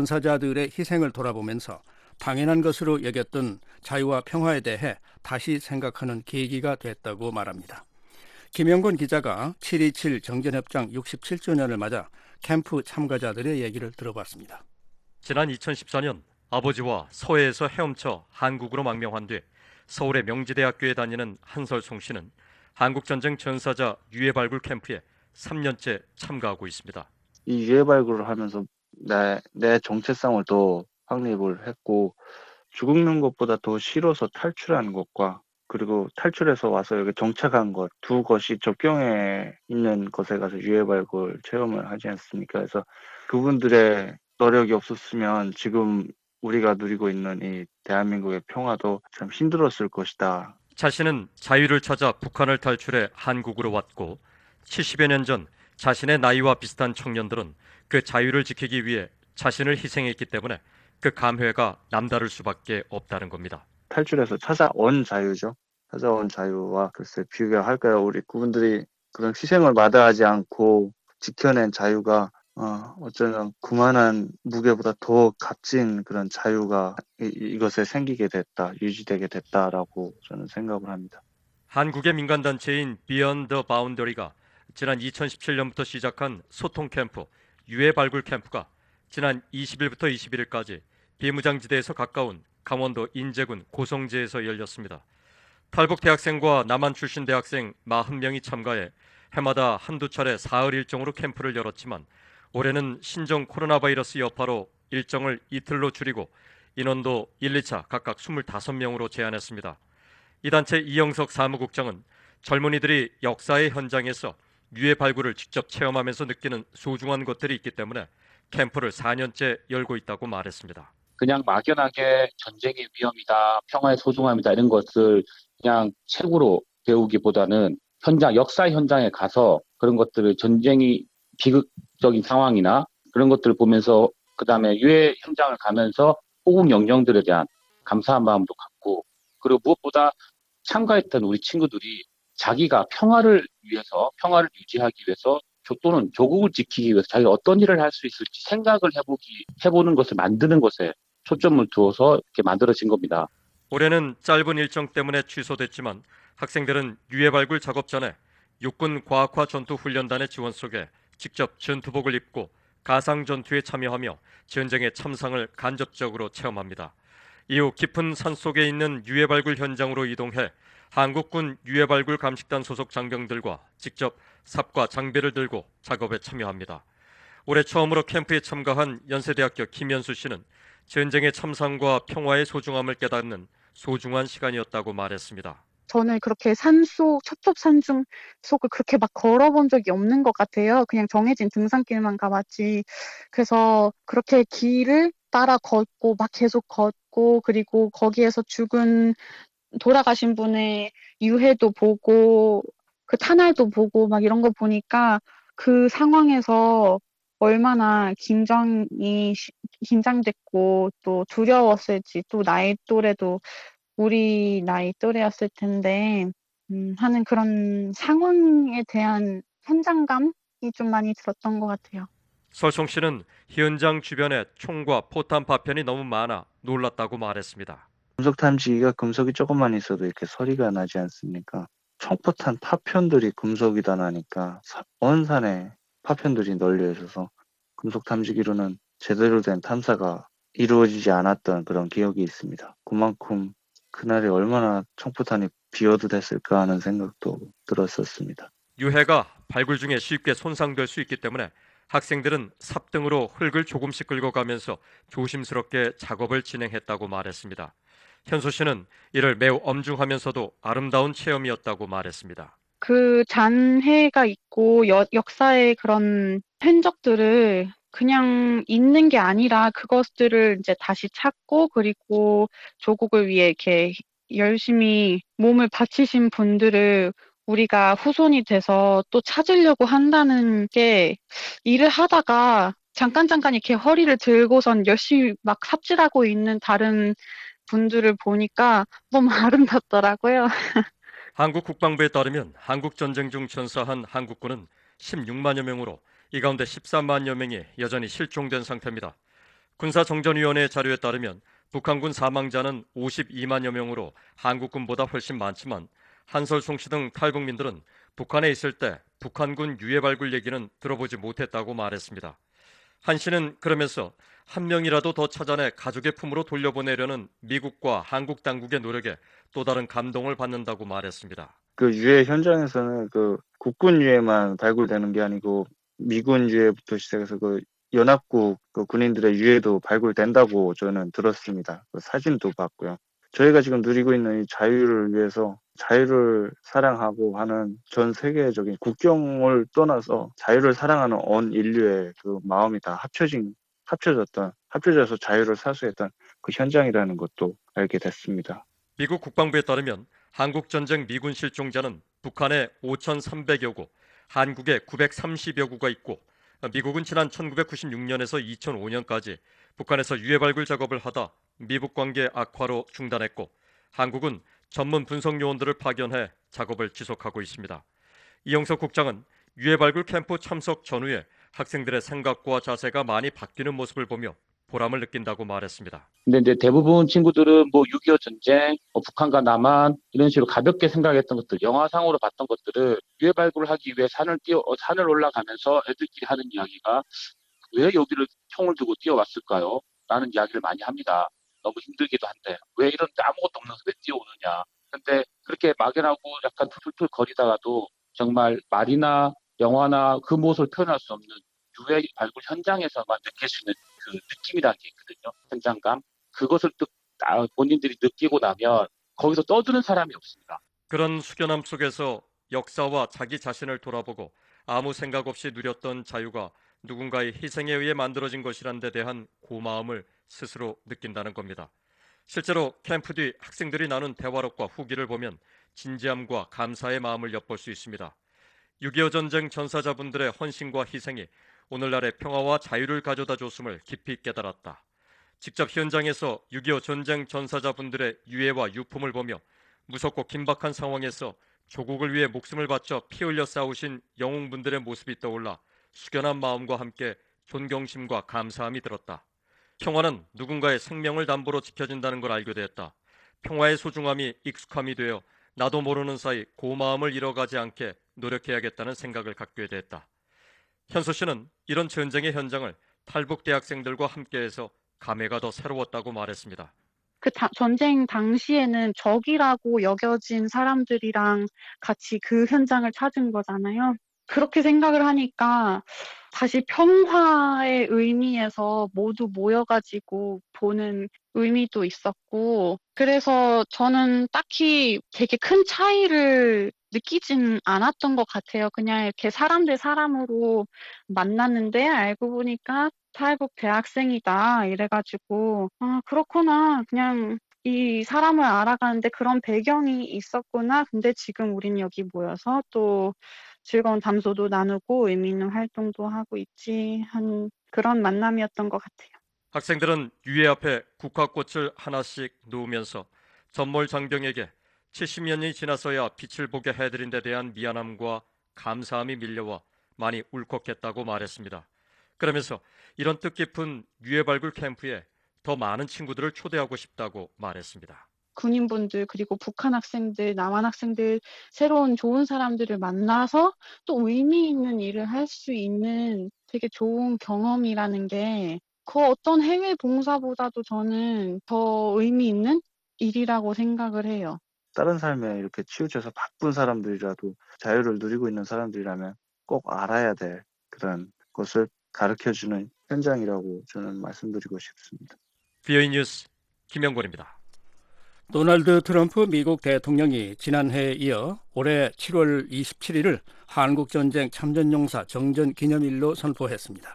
전사자들의 희생을 돌아보면서 당연한 것으로 여겼던 자유와 평화에 대해 다시 생각하는 계기가 됐다고 말합니다. 김영곤 기자가 칠 이칠 정전협정 육십칠 주년을 맞아 캠프 참가자들의 얘기를 들어봤습니다. 지난 이천십사 년 아버지와 서해에서 헤엄쳐 한국으로 망명한 뒤 서울의 명지대학교에 다니는 한설송 씨는 한국전쟁 전사자 유해 발굴 캠프에 삼 년째 참가하고 있습니다. 이 유해 발굴을 하면서 내, 내 정체성을 더 확립을 했고, 죽는 것보다 더 싫어서 탈출한 것과 그리고 탈출해서 와서 여기 정착한 것, 두 것이 접경에 있는 것에 가서 유해 발굴 체험을 하지 않습니까? 그래서 그분들의 노력이 없었으면 지금 우리가 누리고 있는 이 대한민국의 평화도 참 힘들었을 것이다. 자신은 자유를 찾아 북한을 탈출해 한국으로 왔고, 칠십여 년 전 자신의 나이와 비슷한 청년들은 그 자유를 지키기 위해 자신을 희생했기 때문에 그 감회가 남다를 수밖에 없다는 겁니다. 탈출해서 찾아온 자유죠. 찾아온 자유와 글쎄 비교할까요? 우리 그분들이 그런 희생을 마다하지 않고 지켜낸 자유가 어, 어쩌면 그만한 무게보다 더 값진 그런 자유가 이, 이것에 생기게 됐다, 유지되게 됐다라고 저는 생각을 합니다. 한국의 민간단체인 Beyond the Boundary가 지난 이천십칠 년부터 시작한 소통 캠프, 유해 발굴 캠프가 지난 이십 일부터 이십일 일까지 비무장지대에서 가까운 강원도 인제군 고성지에서 열렸습니다. 탈북 대학생과 남한 출신 대학생 사십 명이 참가해 해마다 한두 차례 사흘 일정으로 캠프를 열었지만 올해는 신종 코로나 바이러스 여파로 일정을 이틀로 줄이고 인원도 일, 이 차 각각 이십오 명으로 제한했습니다. 이 단체 이영석 사무국장은 젊은이들이 역사의 현장에서 유해 발굴을 직접 체험하면서 느끼는 소중한 것들이 있기 때문에 캠프를 사 년째 열고 있다고 말했습니다. 그냥 막연하게 전쟁의 위험이다, 평화의 소중함이다 이런 것을 그냥 책으로 배우기보다는 현장, 역사 현장에 가서 그런 것들을 전쟁이 비극적인 상황이나 그런 것들을 보면서 그 다음에 유해 현장을 가면서 호국 영령들에 대한 감사한 마음도 갖고, 그리고 무엇보다 참가했던 우리 친구들이 자기가 평화를 위해서, 평화를 유지하기 위해서 또는 조국을 지키기 위해서 자기가 어떤 일을 할 수 있을지 생각을 해보기, 해보는 것을 만드는 것에 초점을 두어서 이렇게 만들어진 겁니다. 올해는 짧은 일정 때문에 취소됐지만 학생들은 유해 발굴 작업 전에 육군 과학화 전투훈련단의 지원 속에 직접 전투복을 입고 가상 전투에 참여하며 전쟁의 참상을 간접적으로 체험합니다. 이후 깊은 산속에 있는 유해 발굴 현장으로 이동해 한국군 유해 발굴 감식단 소속 장병들과 직접 삽과 장비를 들고 작업에 참여합니다. 올해 처음으로 캠프에 참가한 연세대학교 김현수 씨는 전쟁의 참상과 평화의 소중함을 깨닫는 소중한 시간이었다고 말했습니다. 저는 그렇게 산속, 첩첩산중 속을 그렇게 막 걸어본 적이 없는 것 같아요. 그냥 정해진 등산길만 가봤지. 그래서 그렇게 길을 따라 걷고 막 계속 걷고, 그리고 거기에서 죽은 돌아가신 분의 유해도 보고 그 탄알도 보고 막 이런 거 보니까 그 상황에서 얼마나 긴장이 긴장됐고 또 두려웠을지, 또 나의 또래도 우리 나이 또래였을 텐데 음, 하는 그런 상황에 대한 현장감이 좀 많이 들었던 것 같아요. 설송 씨는 현장 주변에 총과 포탄 파편이 너무 많아 놀랐다고 말했습니다. 금속 탐지기가 금속이 조금만 있어도 이렇게 소리가 나지 않습니까? 총포탄 파편들이 금속이다 나니까 온 산에 파편들이 널려 있어서 금속 탐지기로는 제대로 된 탐사가 이루어지지 않았던 그런 기억이 있습니다. 그만큼 그날이 얼마나 총포탄이 비어도 됐을까 하는 생각도 들었었습니다. 유해가 발굴 중에 쉽게 손상될 수 있기 때문에 학생들은 삽등으로 흙을 조금씩 긁어가면서 조심스럽게 작업을 진행했다고 말했습니다. 현수 씨는 이를 매우 엄중하면서도 아름다운 체험이었다고 말했습니다. 그 잔해가 있고 여, 역사의 그런 흔적들을 그냥 있는 게 아니라 그것들을 이제 다시 찾고 그리고 조국을 위해 이렇게 열심히 몸을 바치신 분들을 우리가 후손이 돼서 또 찾으려고 한다는 게 일을 하다가 잠깐 잠깐 이렇게 허리를 들고선 열심히 막 삽질하고 있는 다른 분들을 보니까 너무 아름답더라고요. 한국 국방부에 따르면 한국 전쟁 중 전사한 한국군은 십육만여 명으로 이 가운데 십삼만여 명이 여전히 실종된 상태입니다. 군사정전위원회 자료에 따르면 북한군 사망자는 오십이만여 명으로 한국군보다 훨씬 많지만 한설송 씨 등 탈북민들은 북한에 있을 때 북한군 유해 발굴 얘기는 들어보지 못했다고 말했습니다. 한 씨는 그러면서 한 명이라도 더 찾아내 가족의 품으로 돌려보내려는 미국과 한국 당국의 노력에 또 다른 감동을 받는다고 말했습니다. 그 유해 현장에서는 그 국군 유해만 발굴되는 게 아니고 미군 유해부터 시작해서 그 연합국 그 군인들의 유해도 발굴된다고 저는 들었습니다. 그 사진도 봤고요. 저희가 지금 누리고 있는 이 자유를 위해서 자유를 사랑하고 하는 전 세계적인 국경을 떠나서 자유를 사랑하는 온 인류의 그 마음이 다 합쳐진 합쳐졌던 합쳐져서 자유를 사수했던 그 현장이라는 것도 알게 됐습니다. 미국 국방부에 따르면 한국 전쟁 미군 실종자는 북한에 오천삼백여 구, 한국에 구백삼십여 구가 있고 미국은 지난 천구백구십육 년에서 이천오 년까지 북한에서 유해 발굴 작업을 하다 미북 관계 악화로 중단했고 한국은 전문 분석 요원들을 파견해 작업을 지속하고 있습니다. 이영석 국장은 유해 발굴 캠프 참석 전후에 학생들의 생각과 자세가 많이 바뀌는 모습을 보며 보람을 느낀다고 말했습니다. 근데 이제 대부분 친구들은 뭐 육이오 전쟁, 뭐 북한과 남한 이런 식으로 가볍게 생각했던 것들, 영화상으로 봤던 것들을 유해 발굴을 하기 위해 산을 뛰어 산을 올라가면서 애들끼리 하는 이야기가 왜 여기를 총을 두고 뛰어왔을까요? 라는 이야기를 많이 합니다. 너무 힘들기도 한데 왜 이런데 아무것도 없는데 왜 뛰어오느냐. 근데 그렇게 막연하고 약간 툴툴 거리다가도 정말 말이나 영화나 그 모습을 표현할 수 없는 유해 발굴 현장에서만 느낄 수 있는 그 느낌이라는 게 있거든요. 현장감. 그것을 또 본인들이 느끼고 나면 거기서 떠드는 사람이 없습니다. 그런 숙연함 속에서 역사와 자기 자신을 돌아보고 아무 생각 없이 누렸던 자유가 누군가의 희생에 의해 만들어진 것이란 데 대한 고마움을 스스로 느낀다는 겁니다. 실제로 캠프 뒤 학생들이 나눈 대화록과 후기를 보면 진지함과 감사의 마음을 엿볼 수 있습니다. 육이오 전쟁 전사자분들의 헌신과 희생이 오늘날의 평화와 자유를 가져다 줬음을 깊이 깨달았다. 직접 현장에서 육이오 전쟁 전사자분들의 유해와 유품을 보며 무섭고 긴박한 상황에서 조국을 위해 목숨을 바쳐 피 흘려 싸우신 영웅분들의 모습이 떠올라 숙연한 마음과 함께 존경심과 감사함이 들었다. 평화는 누군가의 생명을 담보로 지켜진다는 걸 알게 되었다. 평화의 소중함이 익숙함이 되어 나도 모르는 사이 고마움을 잃어가지 않게 노력해야겠다는 생각을 갖게 됐다. 현수 씨는 이런 전쟁의 현장을 탈북 대학생들과 함께해서 감회가 더 새로웠다고 말했습니다. 그 다, 전쟁 당시에는 적이라고 여겨진 사람들이랑 같이 그 현장을 찾은 거잖아요. 그렇게 생각을 하니까 다시 평화의 의미에서 모두 모여가지고 보는 의미도 있었고, 그래서 저는 딱히 되게 큰 차이를 느끼진 않았던 것 같아요. 그냥 이렇게 사람 대 사람으로 만났는데 알고 보니까 탈북 대학생이다 이래가지고 아 그렇구나, 그냥 이 사람을 알아가는데 그런 배경이 있었구나. 근데 지금 우린 여기 모여서 또 즐거운 담소도 나누고 의미 있는 활동도 하고 있지 한 그런 만남이었던 것 같아요. 학생들은 유해 앞에 국화꽃을 하나씩 놓으면서 전몰 장병에게 칠십여 년이 지나서야 빛을 보게 해드린 데 대한 미안함과 감사함이 밀려와 많이 울컥했다고 말했습니다. 그러면서 이런 뜻깊은 유해 발굴 캠프에 더 많은 친구들을 초대하고 싶다고 말했습니다. 군인분들 그리고 북한 학생들, 남한 학생들 새로운 좋은 사람들을 만나서 또 의미 있는 일을 할 수 있는 되게 좋은 경험이라는 게 그 어떤 해외 봉사보다도 저는 더 의미 있는 일이라고 생각을 해요. 다른 삶에 이렇게 치우쳐서 바쁜 사람들이라도 자유를 누리고 있는 사람들이라면 꼭 알아야 될 그런 것을 가르쳐주는 현장이라고 저는 말씀드리고 싶습니다. 비오이 뉴스 김영권입니다. 도널드 트럼프 미국 대통령이 지난해에 이어 올해 칠월 이십칠일을 한국전쟁 참전용사 정전기념일로 선포했습니다.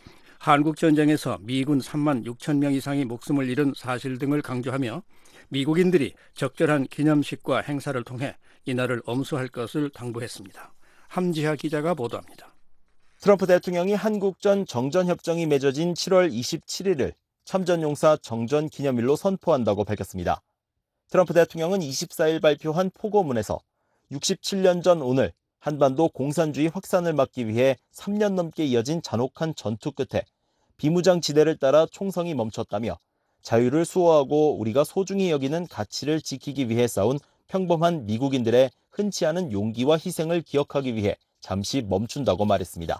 한국전쟁에서 미군 삼만 육천 명 이상이 목숨을 잃은 사실 등을 강조하며 미국인들이 적절한 기념식과 행사를 통해 이날을 엄수할 것을 당부했습니다. 함지하 기자가 보도합니다. 트럼프 대통령이 한국전 정전협정이 맺어진 칠월 이십칠일을 참전용사 정전기념일로 선포한다고 밝혔습니다. 트럼프 대통령은 이십사일 발표한 포고문에서 육십칠 년 전 오늘 한반도 공산주의 확산을 막기 위해 삼 년 넘게 이어진 잔혹한 전투 끝에 비무장 지대를 따라 총성이 멈췄다며 자유를 수호하고 우리가 소중히 여기는 가치를 지키기 위해 싸운 평범한 미국인들의 흔치 않은 용기와 희생을 기억하기 위해 잠시 멈춘다고 말했습니다.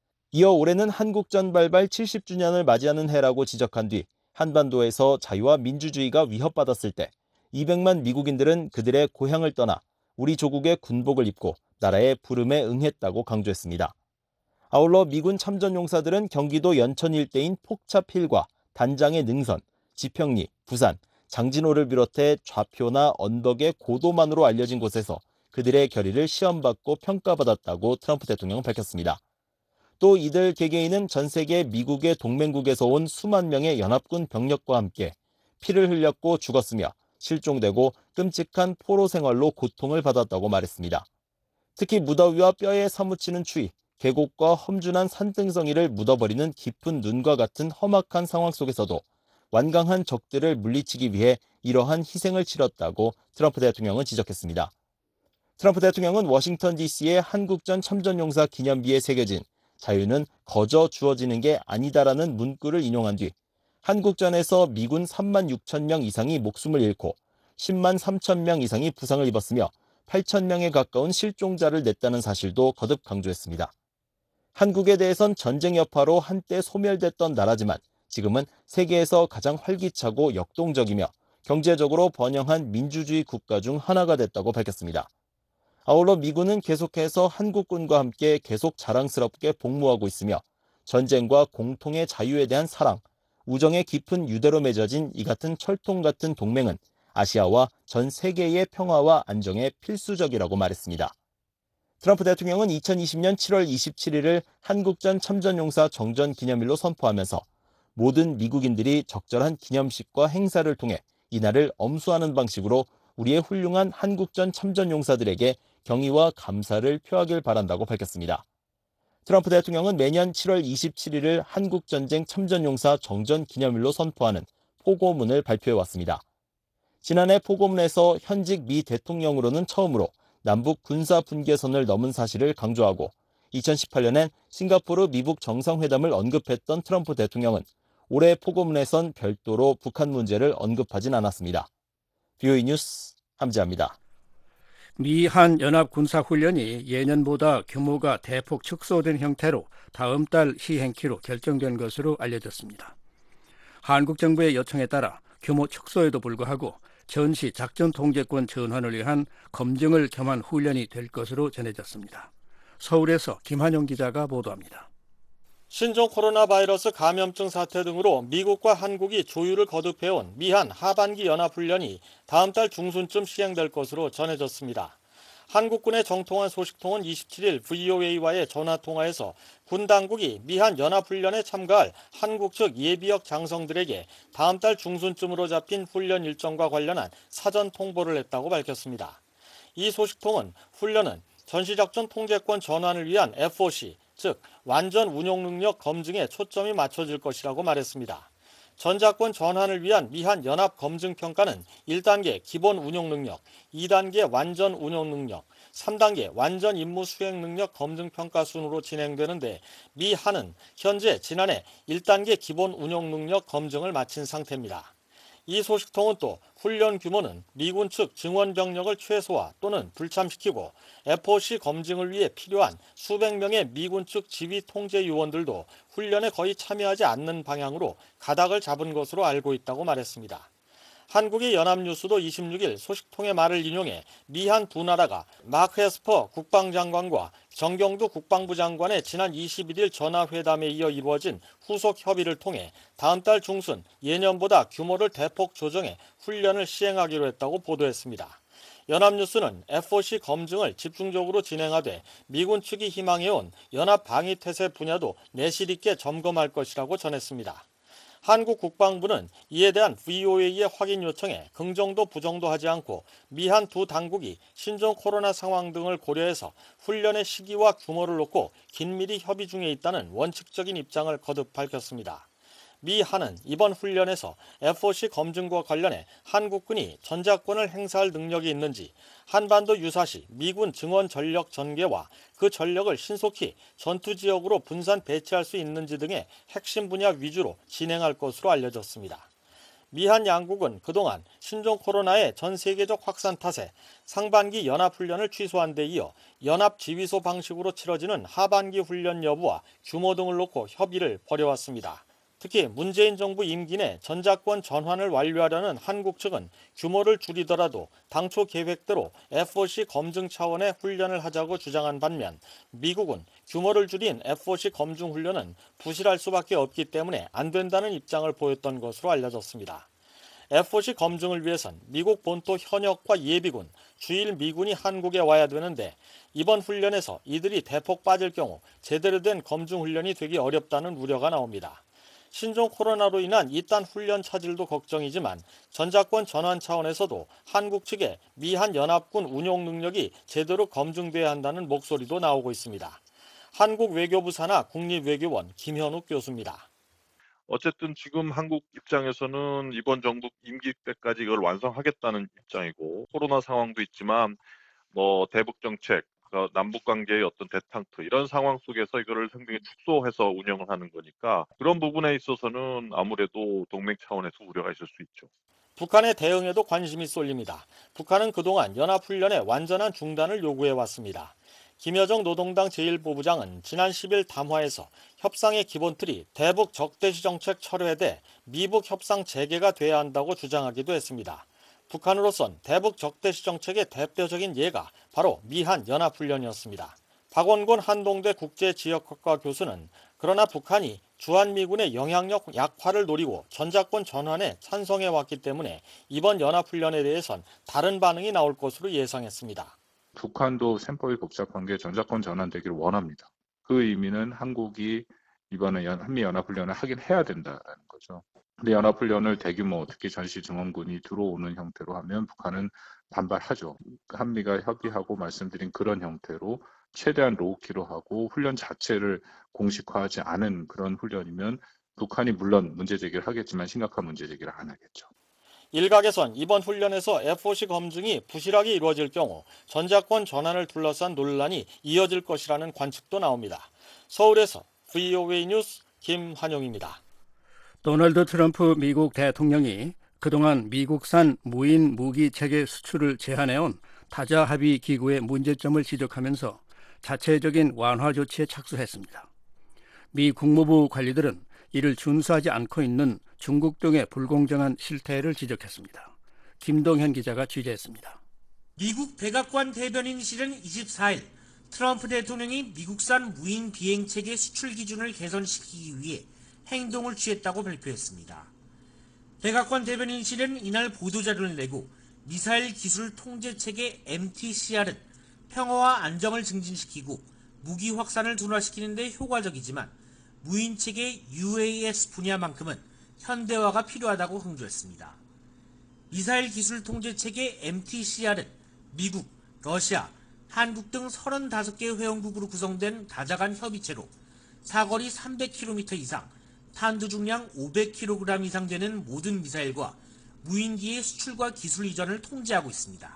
이어 올해는 한국전 발발 칠십 주년을 맞이하는 해라고 지적한 뒤 한반도에서 자유와 민주주의가 위협받았을 때 이백만 미국인들은 그들의 고향을 떠나 우리 조국의 군복을 입고 나라의 부름에 응했다고 강조했습니다. 아울러 미군 참전용사들은 경기도 연천 일대인 폭차필과 단장의 능선, 지평리, 부산, 장진호를 비롯해 좌표나 언덕의 고도만으로 알려진 곳에서 그들의 결의를 시험받고 평가받았다고 트럼프 대통령은 밝혔습니다. 또 이들 개개인은 전 세계 미국의 동맹국에서 온 수만 명의 연합군 병력과 함께 피를 흘렸고 죽었으며 실종되고 끔찍한 포로 생활로 고통을 받았다고 말했습니다. 특히 무더위와 뼈에 사무치는 추위, 계곡과 험준한 산등성이를 묻어버리는 깊은 눈과 같은 험악한 상황 속에서도 완강한 적들을 물리치기 위해 이러한 희생을 치렀다고 트럼프 대통령은 지적했습니다. 트럼프 대통령은 워싱턴 디씨의 한국전 참전용사 기념비에 새겨진 자유는 거저 주어지는 게 아니다라는 문구를 인용한 뒤 한국전에서 미군 삼만 육천 명 이상이 목숨을 잃고 십만 삼천 명 이상이 부상을 입었으며 팔천 명에 가까운 실종자를 냈다는 사실도 거듭 강조했습니다. 한국에 대해선 전쟁 여파로 한때 소멸됐던 나라지만 지금은 세계에서 가장 활기차고 역동적이며 경제적으로 번영한 민주주의 국가 중 하나가 됐다고 밝혔습니다. 아울러 미군은 계속해서 한국군과 함께 계속 자랑스럽게 복무하고 있으며 전쟁과 공통의 자유에 대한 사랑, 우정의 깊은 유대로 맺어진 이 같은 철통 같은 동맹은 아시아와 전 세계의 평화와 안정에 필수적이라고 말했습니다. 트럼프 대통령은 이천이십 년 칠월 이십칠일을 한국전 참전용사 정전기념일로 선포하면서 모든 미국인들이 적절한 기념식과 행사를 통해 이날을 엄수하는 방식으로 우리의 훌륭한 한국전 참전용사들에게 경의와 감사를 표하길 바란다고 밝혔습니다. 트럼프 대통령은 매년 칠월 이십칠일을 한국전쟁 참전용사 정전기념일로 선포하는 포고문을 발표해왔습니다. 지난해 포고문에서 현직 미 대통령으로는 처음으로 남북 군사 분계선을 넘은 사실을 강조하고 이천십팔 년엔 싱가포르 미북 정상회담을 언급했던 트럼프 대통령은 올해 포고문에선 별도로 북한 문제를 언급하진 않았습니다. 비오이 뉴스 함지아입니다. 미한 연합군사훈련이 예년보다 규모가 대폭 축소된 형태로 다음 달 시행키로 결정된 것으로 알려졌습니다. 한국 정부의 요청에 따라 규모 축소에도 불구하고 전시 작전 통제권 전환을 위한 검증을 겸한 훈련이 될 것으로 전해졌습니다. 서울에서 김한용 기자가 보도합니다. 신종 코로나 바이러스 감염증 사태 등으로 미국과 한국이 조율을 거듭해온 미한 하반기 연합훈련이 다음 달 중순쯤 시행될 것으로 전해졌습니다. 한국군의 정통한 소식통은 이십칠일 브이오에이와의 전화통화에서 군 당국이 미한 연합훈련에 참가할 한국 측 예비역 장성들에게 다음 달 중순쯤으로 잡힌 훈련 일정과 관련한 사전 통보를 했다고 밝혔습니다. 이 소식통은 훈련은 전시작전 통제권 전환을 위한 에프오씨, 즉 완전 운용 능력 검증에 초점이 맞춰질 것이라고 말했습니다. 전자권 전환을 위한 미한 연합 검증 평가는 일 단계 기본 운용 능력, 이 단계 완전 운용 능력, 삼 단계 완전 임무 수행 능력 검증 평가 순으로 진행되는데 미한은 현재 지난해 일 단계 기본 운용 능력 검증을 마친 상태입니다. 이 소식통은 또 훈련 규모는 미군 측 증원 병력을 최소화 또는 불참시키고 에프오씨 검증을 위해 필요한 수백 명의 미군 측 지휘 통제 요원들도 훈련에 거의 참여하지 않는 방향으로 가닥을 잡은 것으로 알고 있다고 말했습니다. 한국의 연합뉴스도 이십육 일 소식통의 말을 인용해 미한 두 나라가 마크 에스퍼 국방장관과 정경두 국방부 장관의 지난 이십일 일 전화회담에 이어 이루어진 후속 협의를 통해 다음 달 중순 예년보다 규모를 대폭 조정해 훈련을 시행하기로 했다고 보도했습니다. 연합뉴스는 에프오씨 검증을 집중적으로 진행하되 미군 측이 희망해온 연합 방위태세 분야도 내실 있게 점검할 것이라고 전했습니다. 한국 국방부는 이에 대한 브이오에이의 확인 요청에 긍정도 부정도 하지 않고 미한 두 당국이 신종 코로나 상황 등을 고려해서 훈련의 시기와 규모를 놓고 긴밀히 협의 중에 있다는 원칙적인 입장을 거듭 밝혔습니다. 미한은 이번 훈련에서 에프오씨 검증과 관련해 한국군이 전자권을 행사할 능력이 있는지, 한반도 유사시 미군 증원 전력 전개와 그 전력을 신속히 전투 지역으로 분산 배치할 수 있는지 등의 핵심 분야 위주로 진행할 것으로 알려졌습니다. 미한 양국은 그동안 신종 코로나의 전 세계적 확산 탓에 상반기 연합훈련을 취소한 데 이어 연합지휘소 방식으로 치러지는 하반기 훈련 여부와 규모 등을 놓고 협의를 벌여왔습니다. 특히 문재인 정부 임기 내 전자권 전환을 완료하려는 한국 측은 규모를 줄이더라도 당초 계획대로 에프오씨 검증 차원의 훈련을 하자고 주장한 반면 미국은 규모를 줄인 에프오씨 검증 훈련은 부실할 수밖에 없기 때문에 안 된다는 입장을 보였던 것으로 알려졌습니다. 에프오씨 검증을 위해선 미국 본토 현역과 예비군, 주일 미군이 한국에 와야 되는데 이번 훈련에서 이들이 대폭 빠질 경우 제대로 된 검증 훈련이 되기 어렵다는 우려가 나옵니다. 신종 코로나로 인한 이딴 훈련 차질도 걱정이지만 전자권 전환 차원에서도 한국 측의 미한 연합군 운용 능력이 제대로 검증돼야 한다는 목소리도 나오고 있습니다. 한국 외교부 산하 국립외교원 김현욱 교수입니다. 어쨌든 지금 한국 입장에서는 이번 정부 임기 때까지 이걸 완성하겠다는 입장이고 코로나 상황도 있지만 뭐 대북 정책, 남북 관계의 어떤 대탕트 이런 상황 속에서 이거를 상당히 축소해서 운영을 하는 거니까 그런 부분에 있어서는 아무래도 동맹 차원에서 우려가 있을 수 있죠. 북한의 대응에도 관심이 쏠립니다. 북한은 그동안 연합훈련의 완전한 중단을 요구해왔습니다. 김여정 노동당 제일 부부장은 지난 십 일 담화에서 협상의 기본틀이 대북 적대시 정책 철회돼 미북 협상 재개가 돼야 한다고 주장하기도 했습니다. 북한으로선 대북 적대시 정책의 대표적인 예가 바로 미한 연합훈련이었습니다. 박원곤 한동대 국제지역학과 교수는 그러나 북한이 주한미군의 영향력 약화를 노리고 전자권 전환에 찬성해왔기 때문에 이번 연합훈련에 대해선 다른 반응이 나올 것으로 예상했습니다. 북한도 셈법이 복잡한 게 전자권 전환되기를 원합니다. 그 의미는 한국이 이번에 한미연합훈련을 하긴 해야 된다는 거죠. 근데 연합훈련을 대규모 특히 전시 증원군이 들어오는 형태로 하면 북한은 반발하죠. 한미가 협의하고 말씀드린 그런 형태로 최대한 로우키로 하고 훈련 자체를 공식화하지 않은 그런 훈련이면 북한이 물론 문제 제기를 하겠지만 심각한 문제 제기를 안 하겠죠. 일각에선 이번 훈련에서 에프오씨 검증이 부실하게 이루어질 경우 전자권 전환을 둘러싼 논란이 이어질 것이라는 관측도 나옵니다. 서울에서 브이오에이 뉴스 김환용입니다. 도널드 트럼프 미국 대통령이 그동안 미국산 무인 무기 체계 수출을 제한해온 타자 합의 기구의 문제점을 지적하면서 자체적인 완화 조치에 착수했습니다. 미 국무부 관리들은 이를 준수하지 않고 있는 중국 등의 불공정한 실태를 지적했습니다. 김동현 기자가 취재했습니다. 미국 백악관 대변인실은 이십사 일 트럼프 대통령이 미국산 무인 비행체계 수출 기준을 개선시키기 위해 행동을 취했다고 발표했습니다. 백악관 대변인실은 이날 보도자료를 내고 미사일 기술 통제체계 엠티씨알은 평화와 안정을 증진시키고 무기 확산을 둔화시키는 데 효과적이지만 무인체계 유에이에스 분야만큼은 현대화가 필요하다고 강조했습니다. 미사일 기술 통제체계 엠티씨알은 미국, 러시아, 한국 등 서른다섯 개 회원국으로 구성된 다자간 협의체로 사거리 삼백 킬로미터 이상, 탄두 중량 오백 킬로그램 이상 되는 모든 미사일과 무인기의 수출과 기술 이전을 통제하고 있습니다.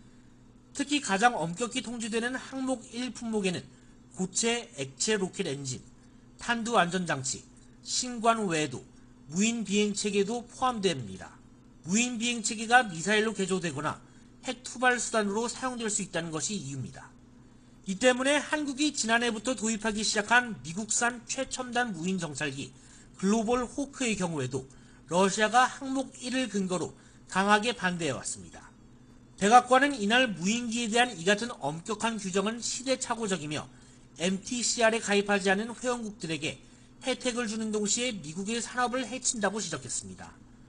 특히 가장 엄격히 통제되는 항목 일 품목에는 고체 액체 로켓 엔진, 탄두 안전장치, 신관 외에도 무인 비행체계도 포함됩니다. 무인 비행체계가 미사일로 개조되거나 핵 투발 수단으로 사용될 수 있다는 것이 이유입니다. 이 때문에 한국이 지난해부터 도입하기 시작한 미국산 최첨단 무인 정찰기 글로벌 호크의 경우에도 러시아가 항목 일을 근거로 강하게 반대해왔습니다. 백악관은 이날 무인기에 대한 이 같은 엄격한 규정은 시대착오적이며 엠티씨알에 가입하지 않은 회원국들에게 혜택을 주는 동시에 미국의 산업을 해친다고 지적했습니다.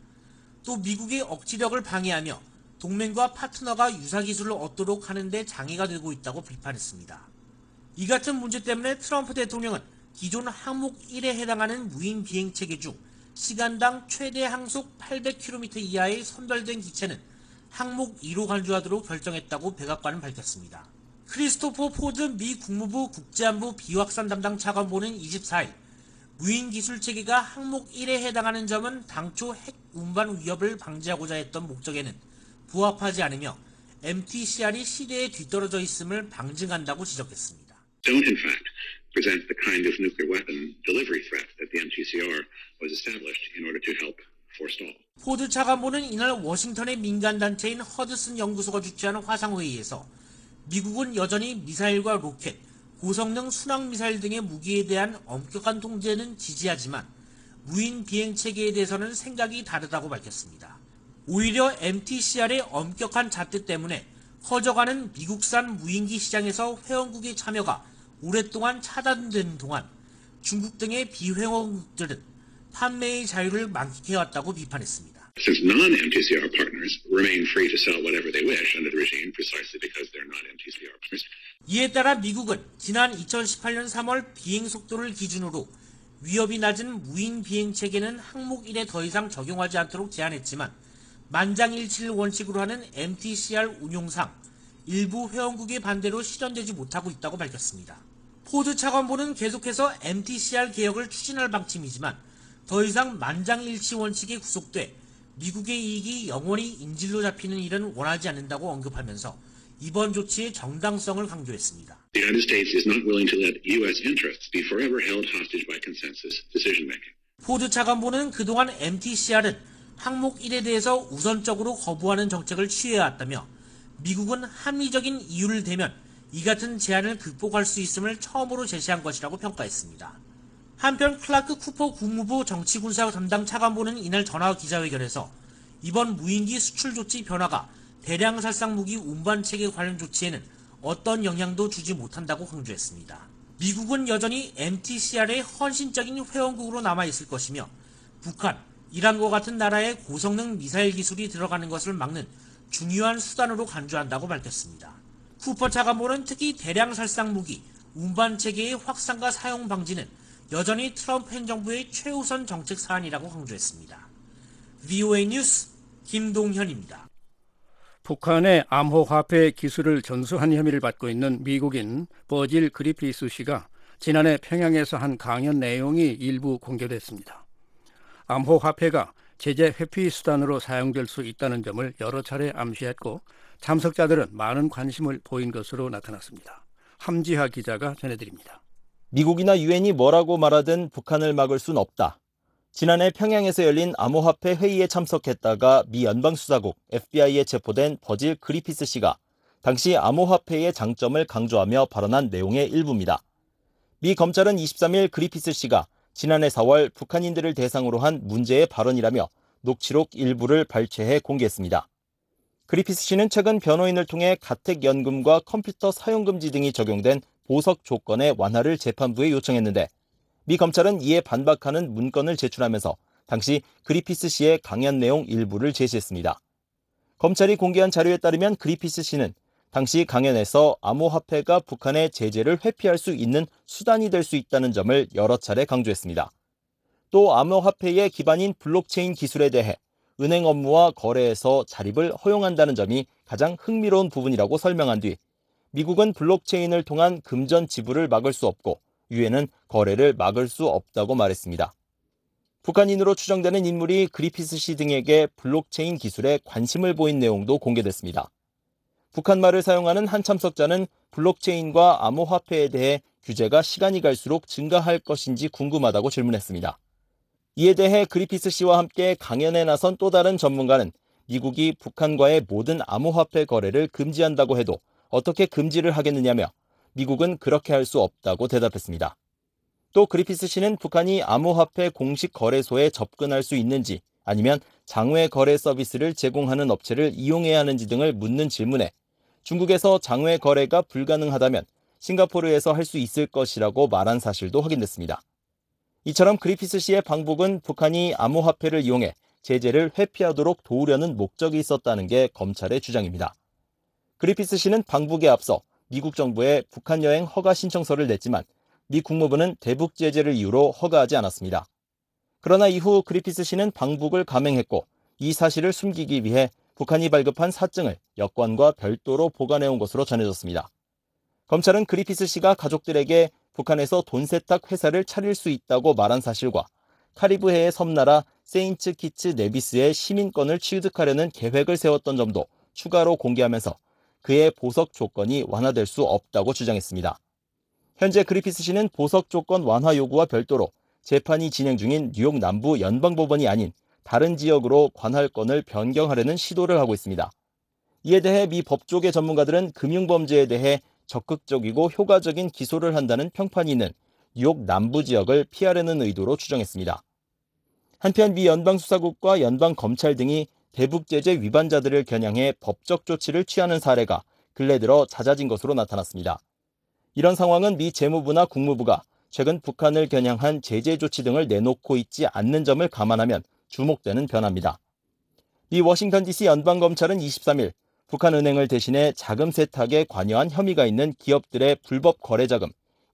또 미국의 억지력을 방해하며 동맹과 파트너가 유사 기술을 얻도록 하는 데 장애가 되고 있다고 비판했습니다. 이 같은 문제 때문에 트럼프 대통령은 기존 항목 일에 해당하는 무인 비행체계 중 시간당 최대 항속 팔백 킬로미터 이하의 선별된 기체는 항목 이로 간주하도록 결정했다고 백악관은 밝혔습니다. 크리스토퍼 포드 미 국무부 국제안보 비확산 담당 차관보는 이십사일 무인 기술 체계가 항목 일에 해당하는 점은 당초 핵 운반 위협을 방지하고자 했던 목적에는 부합하지 않으며 엠티씨알이 시대에 뒤떨어져 있음을 방증한다고 지적했습니다. Don't in fact present the kind of nuclear weapon delivery threat that the 엠티씨알 was established in order to help forestall. 포드 차관보는 이날 워싱턴의 민간단체인 허드슨 연구소가 주최한 화상회의에서 미국은 여전히 미사일과 로켓, 고성능 순항미사일 등의 무기에 대한 엄격한 통제는 지지하지만 무인 비행체계에 대해서는 생각이 다르다고 밝혔습니다. 오히려 엠티씨알의 엄격한 잣대 때문에 커져가는 미국산 무인기 시장에서 회원국의 참여가 오랫동안 차단된 동안 중국 등의 비회원국들은 판매의 자유를 만끽해왔다고 비판했습니다. Since non-엠티씨알 partners remain free to sell whatever they wish under the regime precisely because they're not 엠티씨알 partners. 이에 따라 미국은 지난 이천십팔년 삼월 비행 속도를 기준으로 위협이 낮은 무인 비행체계는 항목 일에 더 이상 적용하지 않도록 제한했지만 만장일치를 원칙으로 하는 엠티씨알 운용상 일부 회원국의 반대로 실현되지 못하고 있다고 밝혔습니다. 포드 차관보는 계속해서 엠티씨알 개혁을 추진할 방침이지만 더 이상 만장일치 원칙에 구속돼 미국의 이익이 영원히 인질로 잡히는 일은 원하지 않는다고 언급하면서 이번 조치의 정당성을 강조했습니다. The United States is not willing to let 유에스 interests be forever held hostage by consensus decision making. 포드 차관보는 그동안 엠티씨알은 항목 일에 대해서 우선적으로 거부하는 정책을 취해왔다며 미국은 합리적인 이유를 대면 이 같은 제한을 극복할 수 있음을 처음으로 제시한 것이라고 평가했습니다. 한편 클라크 쿠퍼 국무부 정치군사 담당 차관보는 이날 전화 기자회견에서 이번 무인기 수출 조치 변화가 대량 살상 무기 운반체계 관련 조치에는 어떤 영향도 주지 못한다고 강조했습니다. 미국은 여전히 엠티씨알의 헌신적인 회원국으로 남아있을 것이며 북한, 이란과 같은 나라의 고성능 미사일 기술이 들어가는 것을 막는 중요한 수단으로 간주한다고 밝혔습니다. 쿠퍼 차관보는 특히 대량 살상 무기, 운반체계의 확산과 사용 방지는 여전히 트럼프 행정부의 최우선 정책 사안이라고 강조했습니다. 브이오에이 뉴스 김동현입니다. 북한의 암호화폐 기술을 전수한 혐의를 받고 있는 미국인 버질 그리피스 씨가 지난해 평양에서 한 강연 내용이 일부 공개됐습니다. 암호화폐가 제재 회피 수단으로 사용될 수 있다는 점을 여러 차례 암시했고 참석자들은 많은 관심을 보인 것으로 나타났습니다. 함지하 기자가 전해드립니다. 미국이나 유엔이 뭐라고 말하든 북한을 막을 순 없다. 지난해 평양에서 열린 암호화폐 회의에 참석했다가 미 연방수사국 에프비아이에 체포된 버질 그리피스 씨가 당시 암호화폐의 장점을 강조하며 발언한 내용의 일부입니다. 미 검찰은 이십삼일 그리피스 씨가 지난해 사월 북한인들을 대상으로 한 문제의 발언이라며 녹취록 일부를 발췌해 공개했습니다. 그리피스 씨는 최근 변호인을 통해 가택연금과 컴퓨터 사용금지 등이 적용된 보석 조건의 완화를 재판부에 요청했는데 미 검찰은 이에 반박하는 문건을 제출하면서 당시 그리피스 씨의 강연 내용 일부를 제시했습니다. 검찰이 공개한 자료에 따르면 그리피스 씨는 당시 강연에서 암호화폐가 북한의 제재를 회피할 수 있는 수단이 될 수 있다는 점을 여러 차례 강조했습니다. 또 암호화폐의 기반인 블록체인 기술에 대해 은행 업무와 거래에서 자립을 허용한다는 점이 가장 흥미로운 부분이라고 설명한 뒤 미국은 블록체인을 통한 금전 지불을 막을 수 없고 유엔은 거래를 막을 수 없다고 말했습니다. 북한인으로 추정되는 인물이 그리피스 씨 등에게 블록체인 기술에 관심을 보인 내용도 공개됐습니다. 북한말을 사용하는 한 참석자는 블록체인과 암호화폐에 대해 규제가 시간이 갈수록 증가할 것인지 궁금하다고 질문했습니다. 이에 대해 그리피스 씨와 함께 강연에 나선 또 다른 전문가는 미국이 북한과의 모든 암호화폐 거래를 금지한다고 해도 어떻게 금지를 하겠느냐며 미국은 그렇게 할 수 없다고 대답했습니다. 또 그리피스 씨는 북한이 암호화폐 공식 거래소에 접근할 수 있는지 아니면 장외 거래 서비스를 제공하는 업체를 이용해야 하는지 등을 묻는 질문에 중국에서 장외 거래가 불가능하다면 싱가포르에서 할 수 있을 것이라고 말한 사실도 확인됐습니다. 이처럼 그리피스 씨의 방북은 북한이 암호화폐를 이용해 제재를 회피하도록 도우려는 목적이 있었다는 게 검찰의 주장입니다. 그리피스 씨는 방북에 앞서 미국 정부에 북한 여행 허가 신청서를 냈지만 미 국무부는 대북 제재를 이유로 허가하지 않았습니다. 그러나 이후 그리피스 씨는 방북을 감행했고 이 사실을 숨기기 위해 북한이 발급한 사증을 여권과 별도로 보관해온 것으로 전해졌습니다. 검찰은 그리피스 씨가 가족들에게 북한에서 돈 세탁 회사를 차릴 수 있다고 말한 사실과 카리브해의 섬나라 세인트 키츠 네비스의 시민권을 취득하려는 계획을 세웠던 점도 추가로 공개하면서 그의 보석 조건이 완화될 수 없다고 주장했습니다. 현재 그리피스 씨는 보석 조건 완화 요구와 별도로 재판이 진행 중인 뉴욕 남부 연방법원이 아닌 다른 지역으로 관할권을 변경하려는 시도를 하고 있습니다. 이에 대해 미 법조계 전문가들은 금융범죄에 대해 적극적이고 효과적인 기소를 한다는 평판이 있는 뉴욕 남부 지역을 피하려는 의도로 추정했습니다. 한편 미 연방수사국과 연방검찰 등이 대북제재 위반자들을 겨냥해 법적 조치를 취하는 사례가 근래 들어 잦아진 것으로 나타났습니다. 이런 상황은 미 재무부나 국무부가 최근 북한을 겨냥한 제재 조치 등을 내놓고 있지 않는 점을 감안하면 주목되는 변화입니다. 미 워싱턴 디씨 연방검찰은 이십삼 일 북한은행을 대신해 자금 세탁에 관여한 혐의가 있는 기업들의 불법 거래 자금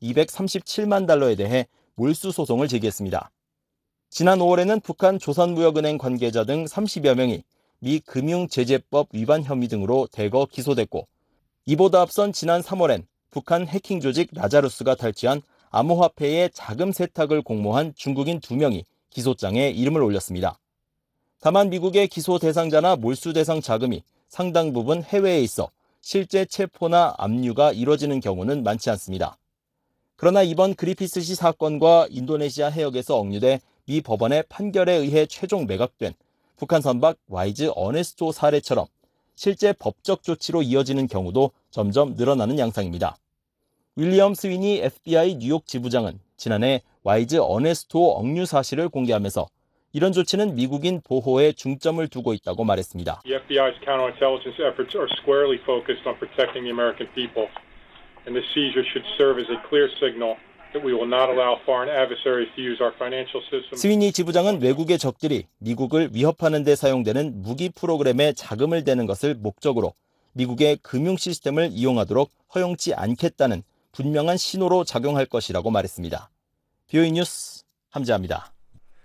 이백삼십칠만 달러에 대해 몰수 소송을 제기했습니다. 지난 오월에는 북한 조선무역은행 관계자 등 삼십여 명이 미 금융제재법 위반 혐의 등으로 대거 기소됐고 이보다 앞선 지난 삼월엔 북한 해킹 조직 라자루스가 탈취한 암호화폐의 자금 세탁을 공모한 중국인 두 명이 기소장에 이름을 올렸습니다. 다만 미국의 기소 대상자나 몰수 대상 자금이 상당 부분 해외에 있어 실제 체포나 압류가 이뤄지는 경우는 많지 않습니다. 그러나 이번 그리피스 씨 사건과 인도네시아 해역에서 억류돼 미 법원의 판결에 의해 최종 매각된 북한 선박 와이즈 어네스토 사례처럼 실제 법적 조치로 이어지는 경우도 점점 늘어나는 양상입니다. 윌리엄 스위니 에프비아이 뉴욕 지부장은 지난해 와이즈 어네스토 억류 사실을 공개하면서 이런 조치는 미국인 보호에 중점을 두고 있다고 말했습니다. The 에프비아이's counterintelligence efforts are squarely focused on protecting the American people, and the seizure should serve as a clear signal that we will not allow foreign adversaries to use our financial system. 스위니 지부장은 외국의 적들이 미국을 위협하는 데 사용되는 무기 프로그램에 자금을 대는 것을 목적으로 미국의 금융 시스템을 이용하도록 허용치 않겠다는 분명한 신호로 작용할 것이라고 말했습니다. 비오이 뉴스 함재합니다.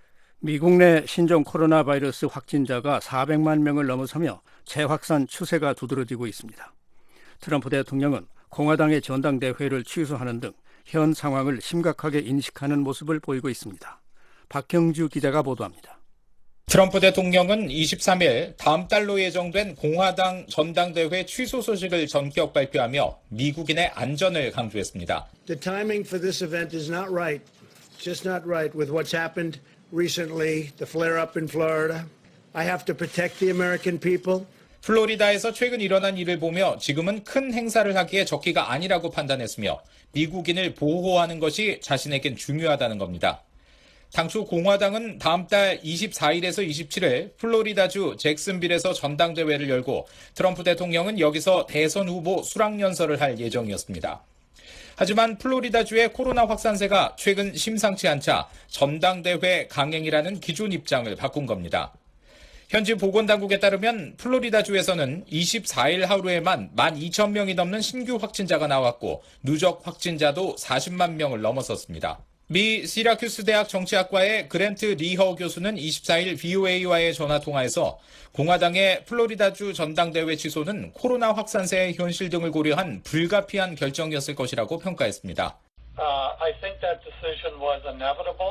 미국 내 신종 코로나 바이러스 확진자가 사백만 명을 넘어서며 재확산 추세가 두드러지고 있습니다. 트럼프 대통령은 공화당의 전당대회를 취소하는 등 현 상황을 심각하게 인식하는 모습을 보이고 있습니다. 박경주 기자가 보도합니다. 트럼프 대통령은 이십삼 일 다음 달로 예정된 공화당 전당대회 취소 소식을 전격 발표하며 미국인의 안전을 강조했습니다. The timing for this event is not right. It's just not right with what's happened recently, the flare-up in Florida. I have to protect the American people. 플로리다에서 최근 일어난 일을 보며 지금은 큰 행사를 하기에 적기가 아니라고 판단했으며 미국인을 보호하는 것이 자신에겐 중요하다는 겁니다. 당초 공화당은 다음 달 이십사 일에서 이십칠 일 플로리다주 잭슨빌에서 전당대회를 열고 트럼프 대통령은 여기서 대선 후보 수락연설을 할 예정이었습니다. 하지만 플로리다주의 코로나 확산세가 최근 심상치 않자 전당대회 강행이라는 기존 입장을 바꾼 겁니다. 현지 보건당국에 따르면 플로리다주에서는 이십사 일 하루에만 만 이천 명이 넘는 신규 확진자가 나왔고 누적 확진자도 사십만 명을 넘어섰습니다. 미 시라큐스 대학 정치학과의 그랜트 리허 교수는 이십사 일 브이오에이와의 전화통화에서 공화당의 플로리다주 전당대회 취소는 코로나 확산세의 현실 등을 고려한 불가피한 결정이었을 것이라고 평가했습니다. Uh, I think that decision was inevitable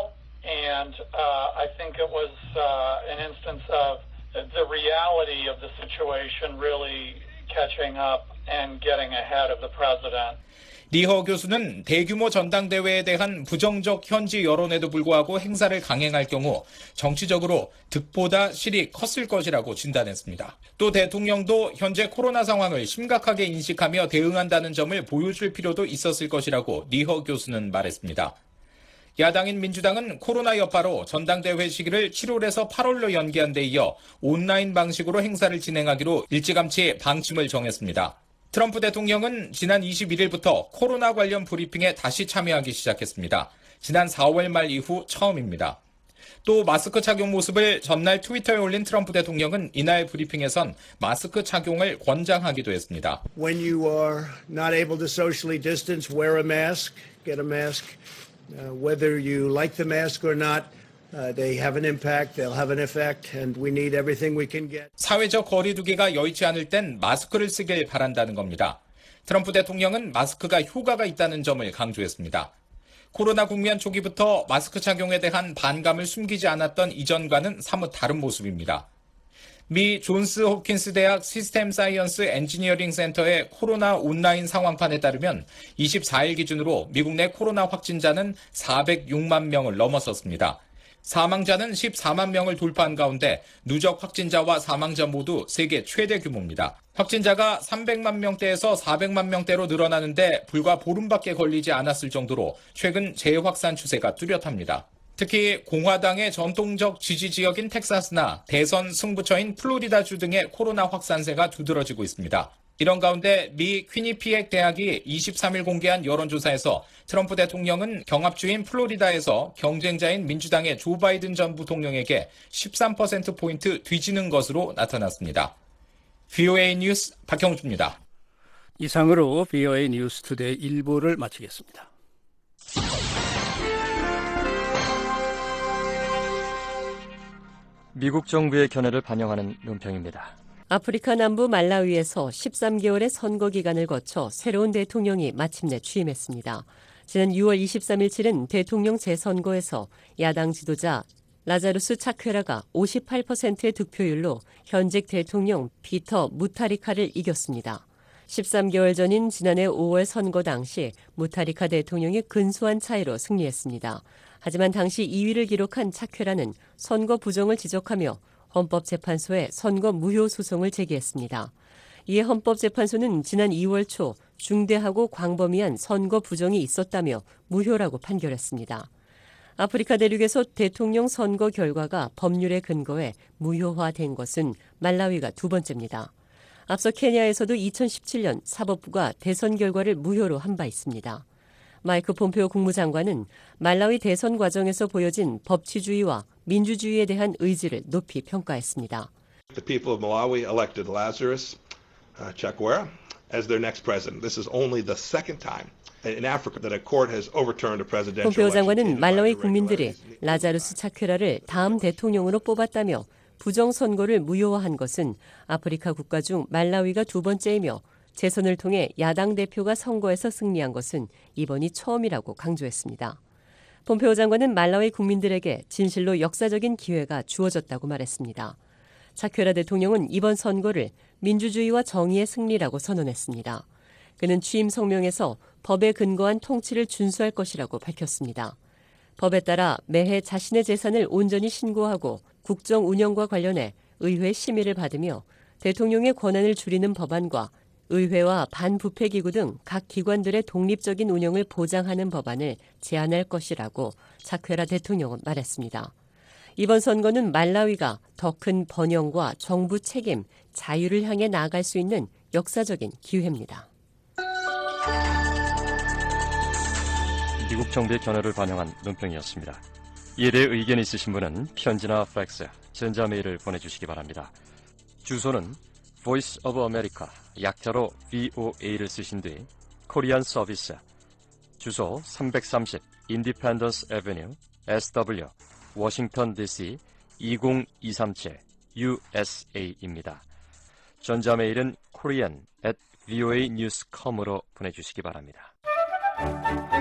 And uh, I think it was uh, an instance of the reality of the situation really catching up and getting ahead of the president. 리허 교수는 대규모 전당대회에 대한 부정적 현지 여론에도 불구하고 행사를 강행할 경우 정치적으로 득보다 실이 컸을 것이라고 진단했습니다. 또 대통령도 현재 코로나 상황을 심각하게 인식하며 대응한다는 점을 보여줄 필요도 있었을 것이라고 리허 교수는 말했습니다. 야당인 민주당은 코로나 여파로 전당대회 시기를 칠월에서 팔월로 연기한 데 이어 온라인 방식으로 행사를 진행하기로 일찌감치 방침을 정했습니다. 트럼프 대통령은 지난 이십일일부터 코로나 관련 브리핑에 다시 참여하기 시작했습니다. 지난 사월 말 이후 처음입니다. 또 마스크 착용 모습을 전날 트위터에 올린 트럼프 대통령은 이날 브리핑에선 마스크 착용을 권장하기도 했습니다. When you are not able to socially distance, wear a mask, get a mask. Uh, whether you like the mask or not, uh, they have an impact, they'll have an effect, and we need everything we can get. 사회적 거리 두기가 여의치 않을 땐 마스크를 쓰길 바란다는 겁니다. 트럼프 대통령은 마스크가 효과가 있다는 점을 강조했습니다. 코로나 국면 초기부터 마스크 착용에 대한 반감을 숨기지 않았던 이전과는 사뭇 다른 모습입니다. 미 존스 홉킨스 대학 시스템 사이언스 엔지니어링 센터의 코로나 온라인 상황판에 따르면 이십사일 기준으로 미국 내 코로나 확진자는 사백육만 명을 넘어섰습니다. 사망자는 십사만 명을 돌파한 가운데 누적 확진자와 사망자 모두 세계 최대 규모입니다. 확진자가 삼백만 명대에서 사백만 명대로 늘어나는데 불과 보름밖에 걸리지 않았을 정도로 최근 재확산 추세가 뚜렷합니다. 특히 공화당의 전통적 지지 지역인 텍사스나 대선 승부처인 플로리다주 등의 코로나 확산세가 두드러지고 있습니다. 이런 가운데 미 퀴니피액 대학이 이십삼일 공개한 여론조사에서 트럼프 대통령은 경합주인 플로리다에서 경쟁자인 민주당의 조 바이든 전 부통령에게 십삼 퍼센트포인트 뒤지는 것으로 나타났습니다. 브이오에이 뉴스 박형주입니다. 이상으로 브이오에이 뉴스 투데이 일 부를 마치겠습니다. 미국 정부의 견해를 반영하는 논평입니다. 아프리카 남부 말라위에서 십삼 개월의 선거 기간을 거쳐 새로운 대통령이 마침내 취임했습니다. 지난 유월 이십삼일 치른 대통령 재선거에서 야당 지도자 라자루스 차퀘라가 오십팔 퍼센트의 득표율로 현직 대통령 피터 무타리카를 이겼습니다. 십삼 개월 전인 지난해 오월 선거 당시 무타리카 대통령이 근소한 차이로 승리했습니다. 하지만 당시 이 위를 기록한 차퀘라는 선거 부정을 지적하며 헌법재판소에 선거 무효 소송을 제기했습니다. 이에 헌법재판소는 지난 이월 초 중대하고 광범위한 선거 부정이 있었다며 무효라고 판결했습니다. 아프리카 대륙에서 대통령 선거 결과가 법률에 근거해 무효화된 것은 말라위가 두 번째입니다. 앞서 케냐에서도 이천십칠년 사법부가 대선 결과를 무효로 한 바 있습니다. 마이크 폼페오 국무장관은 말라위 대선 과정에서 보여진 법치주의와 민주주의에 대한 의지를 높이 평가했습니다. The people of Malawi elected Lazarus uh, Chakwera as their next president. This is only the second time in Africa that a court has overturned a presidential election. 폼페오 장관은 말라위 국민들이 라자루스 차퀘라를 다음 대통령으로 뽑았다며 부정 선거를 무효화한 것은 아프리카 국가 중 말라위가 두 번째이며 재선을 통해 야당 대표가 선거에서 승리한 것은 이번이 처음이라고 강조했습니다. 폼페오 장관은 말라위 국민들에게 진실로 역사적인 기회가 주어졌다고 말했습니다. 차퀘라 대통령은 이번 선거를 민주주의와 정의의 승리라고 선언했습니다. 그는 취임 성명에서 법에 근거한 통치를 준수할 것이라고 밝혔습니다. 법에 따라 매해 자신의 재산을 온전히 신고하고 국정 운영과 관련해 의회 심의를 받으며 대통령의 권한을 줄이는 법안과 의회와 반부패기구 등 각 기관들의 독립적인 운영을 보장하는 법안을 제안할 것이라고 차퀘라 대통령은 말했습니다. 이번 선거는 말라위가 더 큰 번영과 정부 책임, 자유를 향해 나아갈 수 있는 역사적인 기회입니다. 미국 정부의 견해를 반영한 논평이었습니다. 이에 대해 의견이 있으신 분은 편지나 팩스, 전자메일을 보내주시기 바랍니다. 주소는 Voice of America, 약자로 브이오에이를 쓰신 뒤 코리안 서비스, 주소 삼백삼십 Independence Avenue, 에스더블유, 워싱턴 디씨 이공이삼칠 유에스에이입니다. 전자메일은 korean at voanews dot com으로 보내주시기 바랍니다.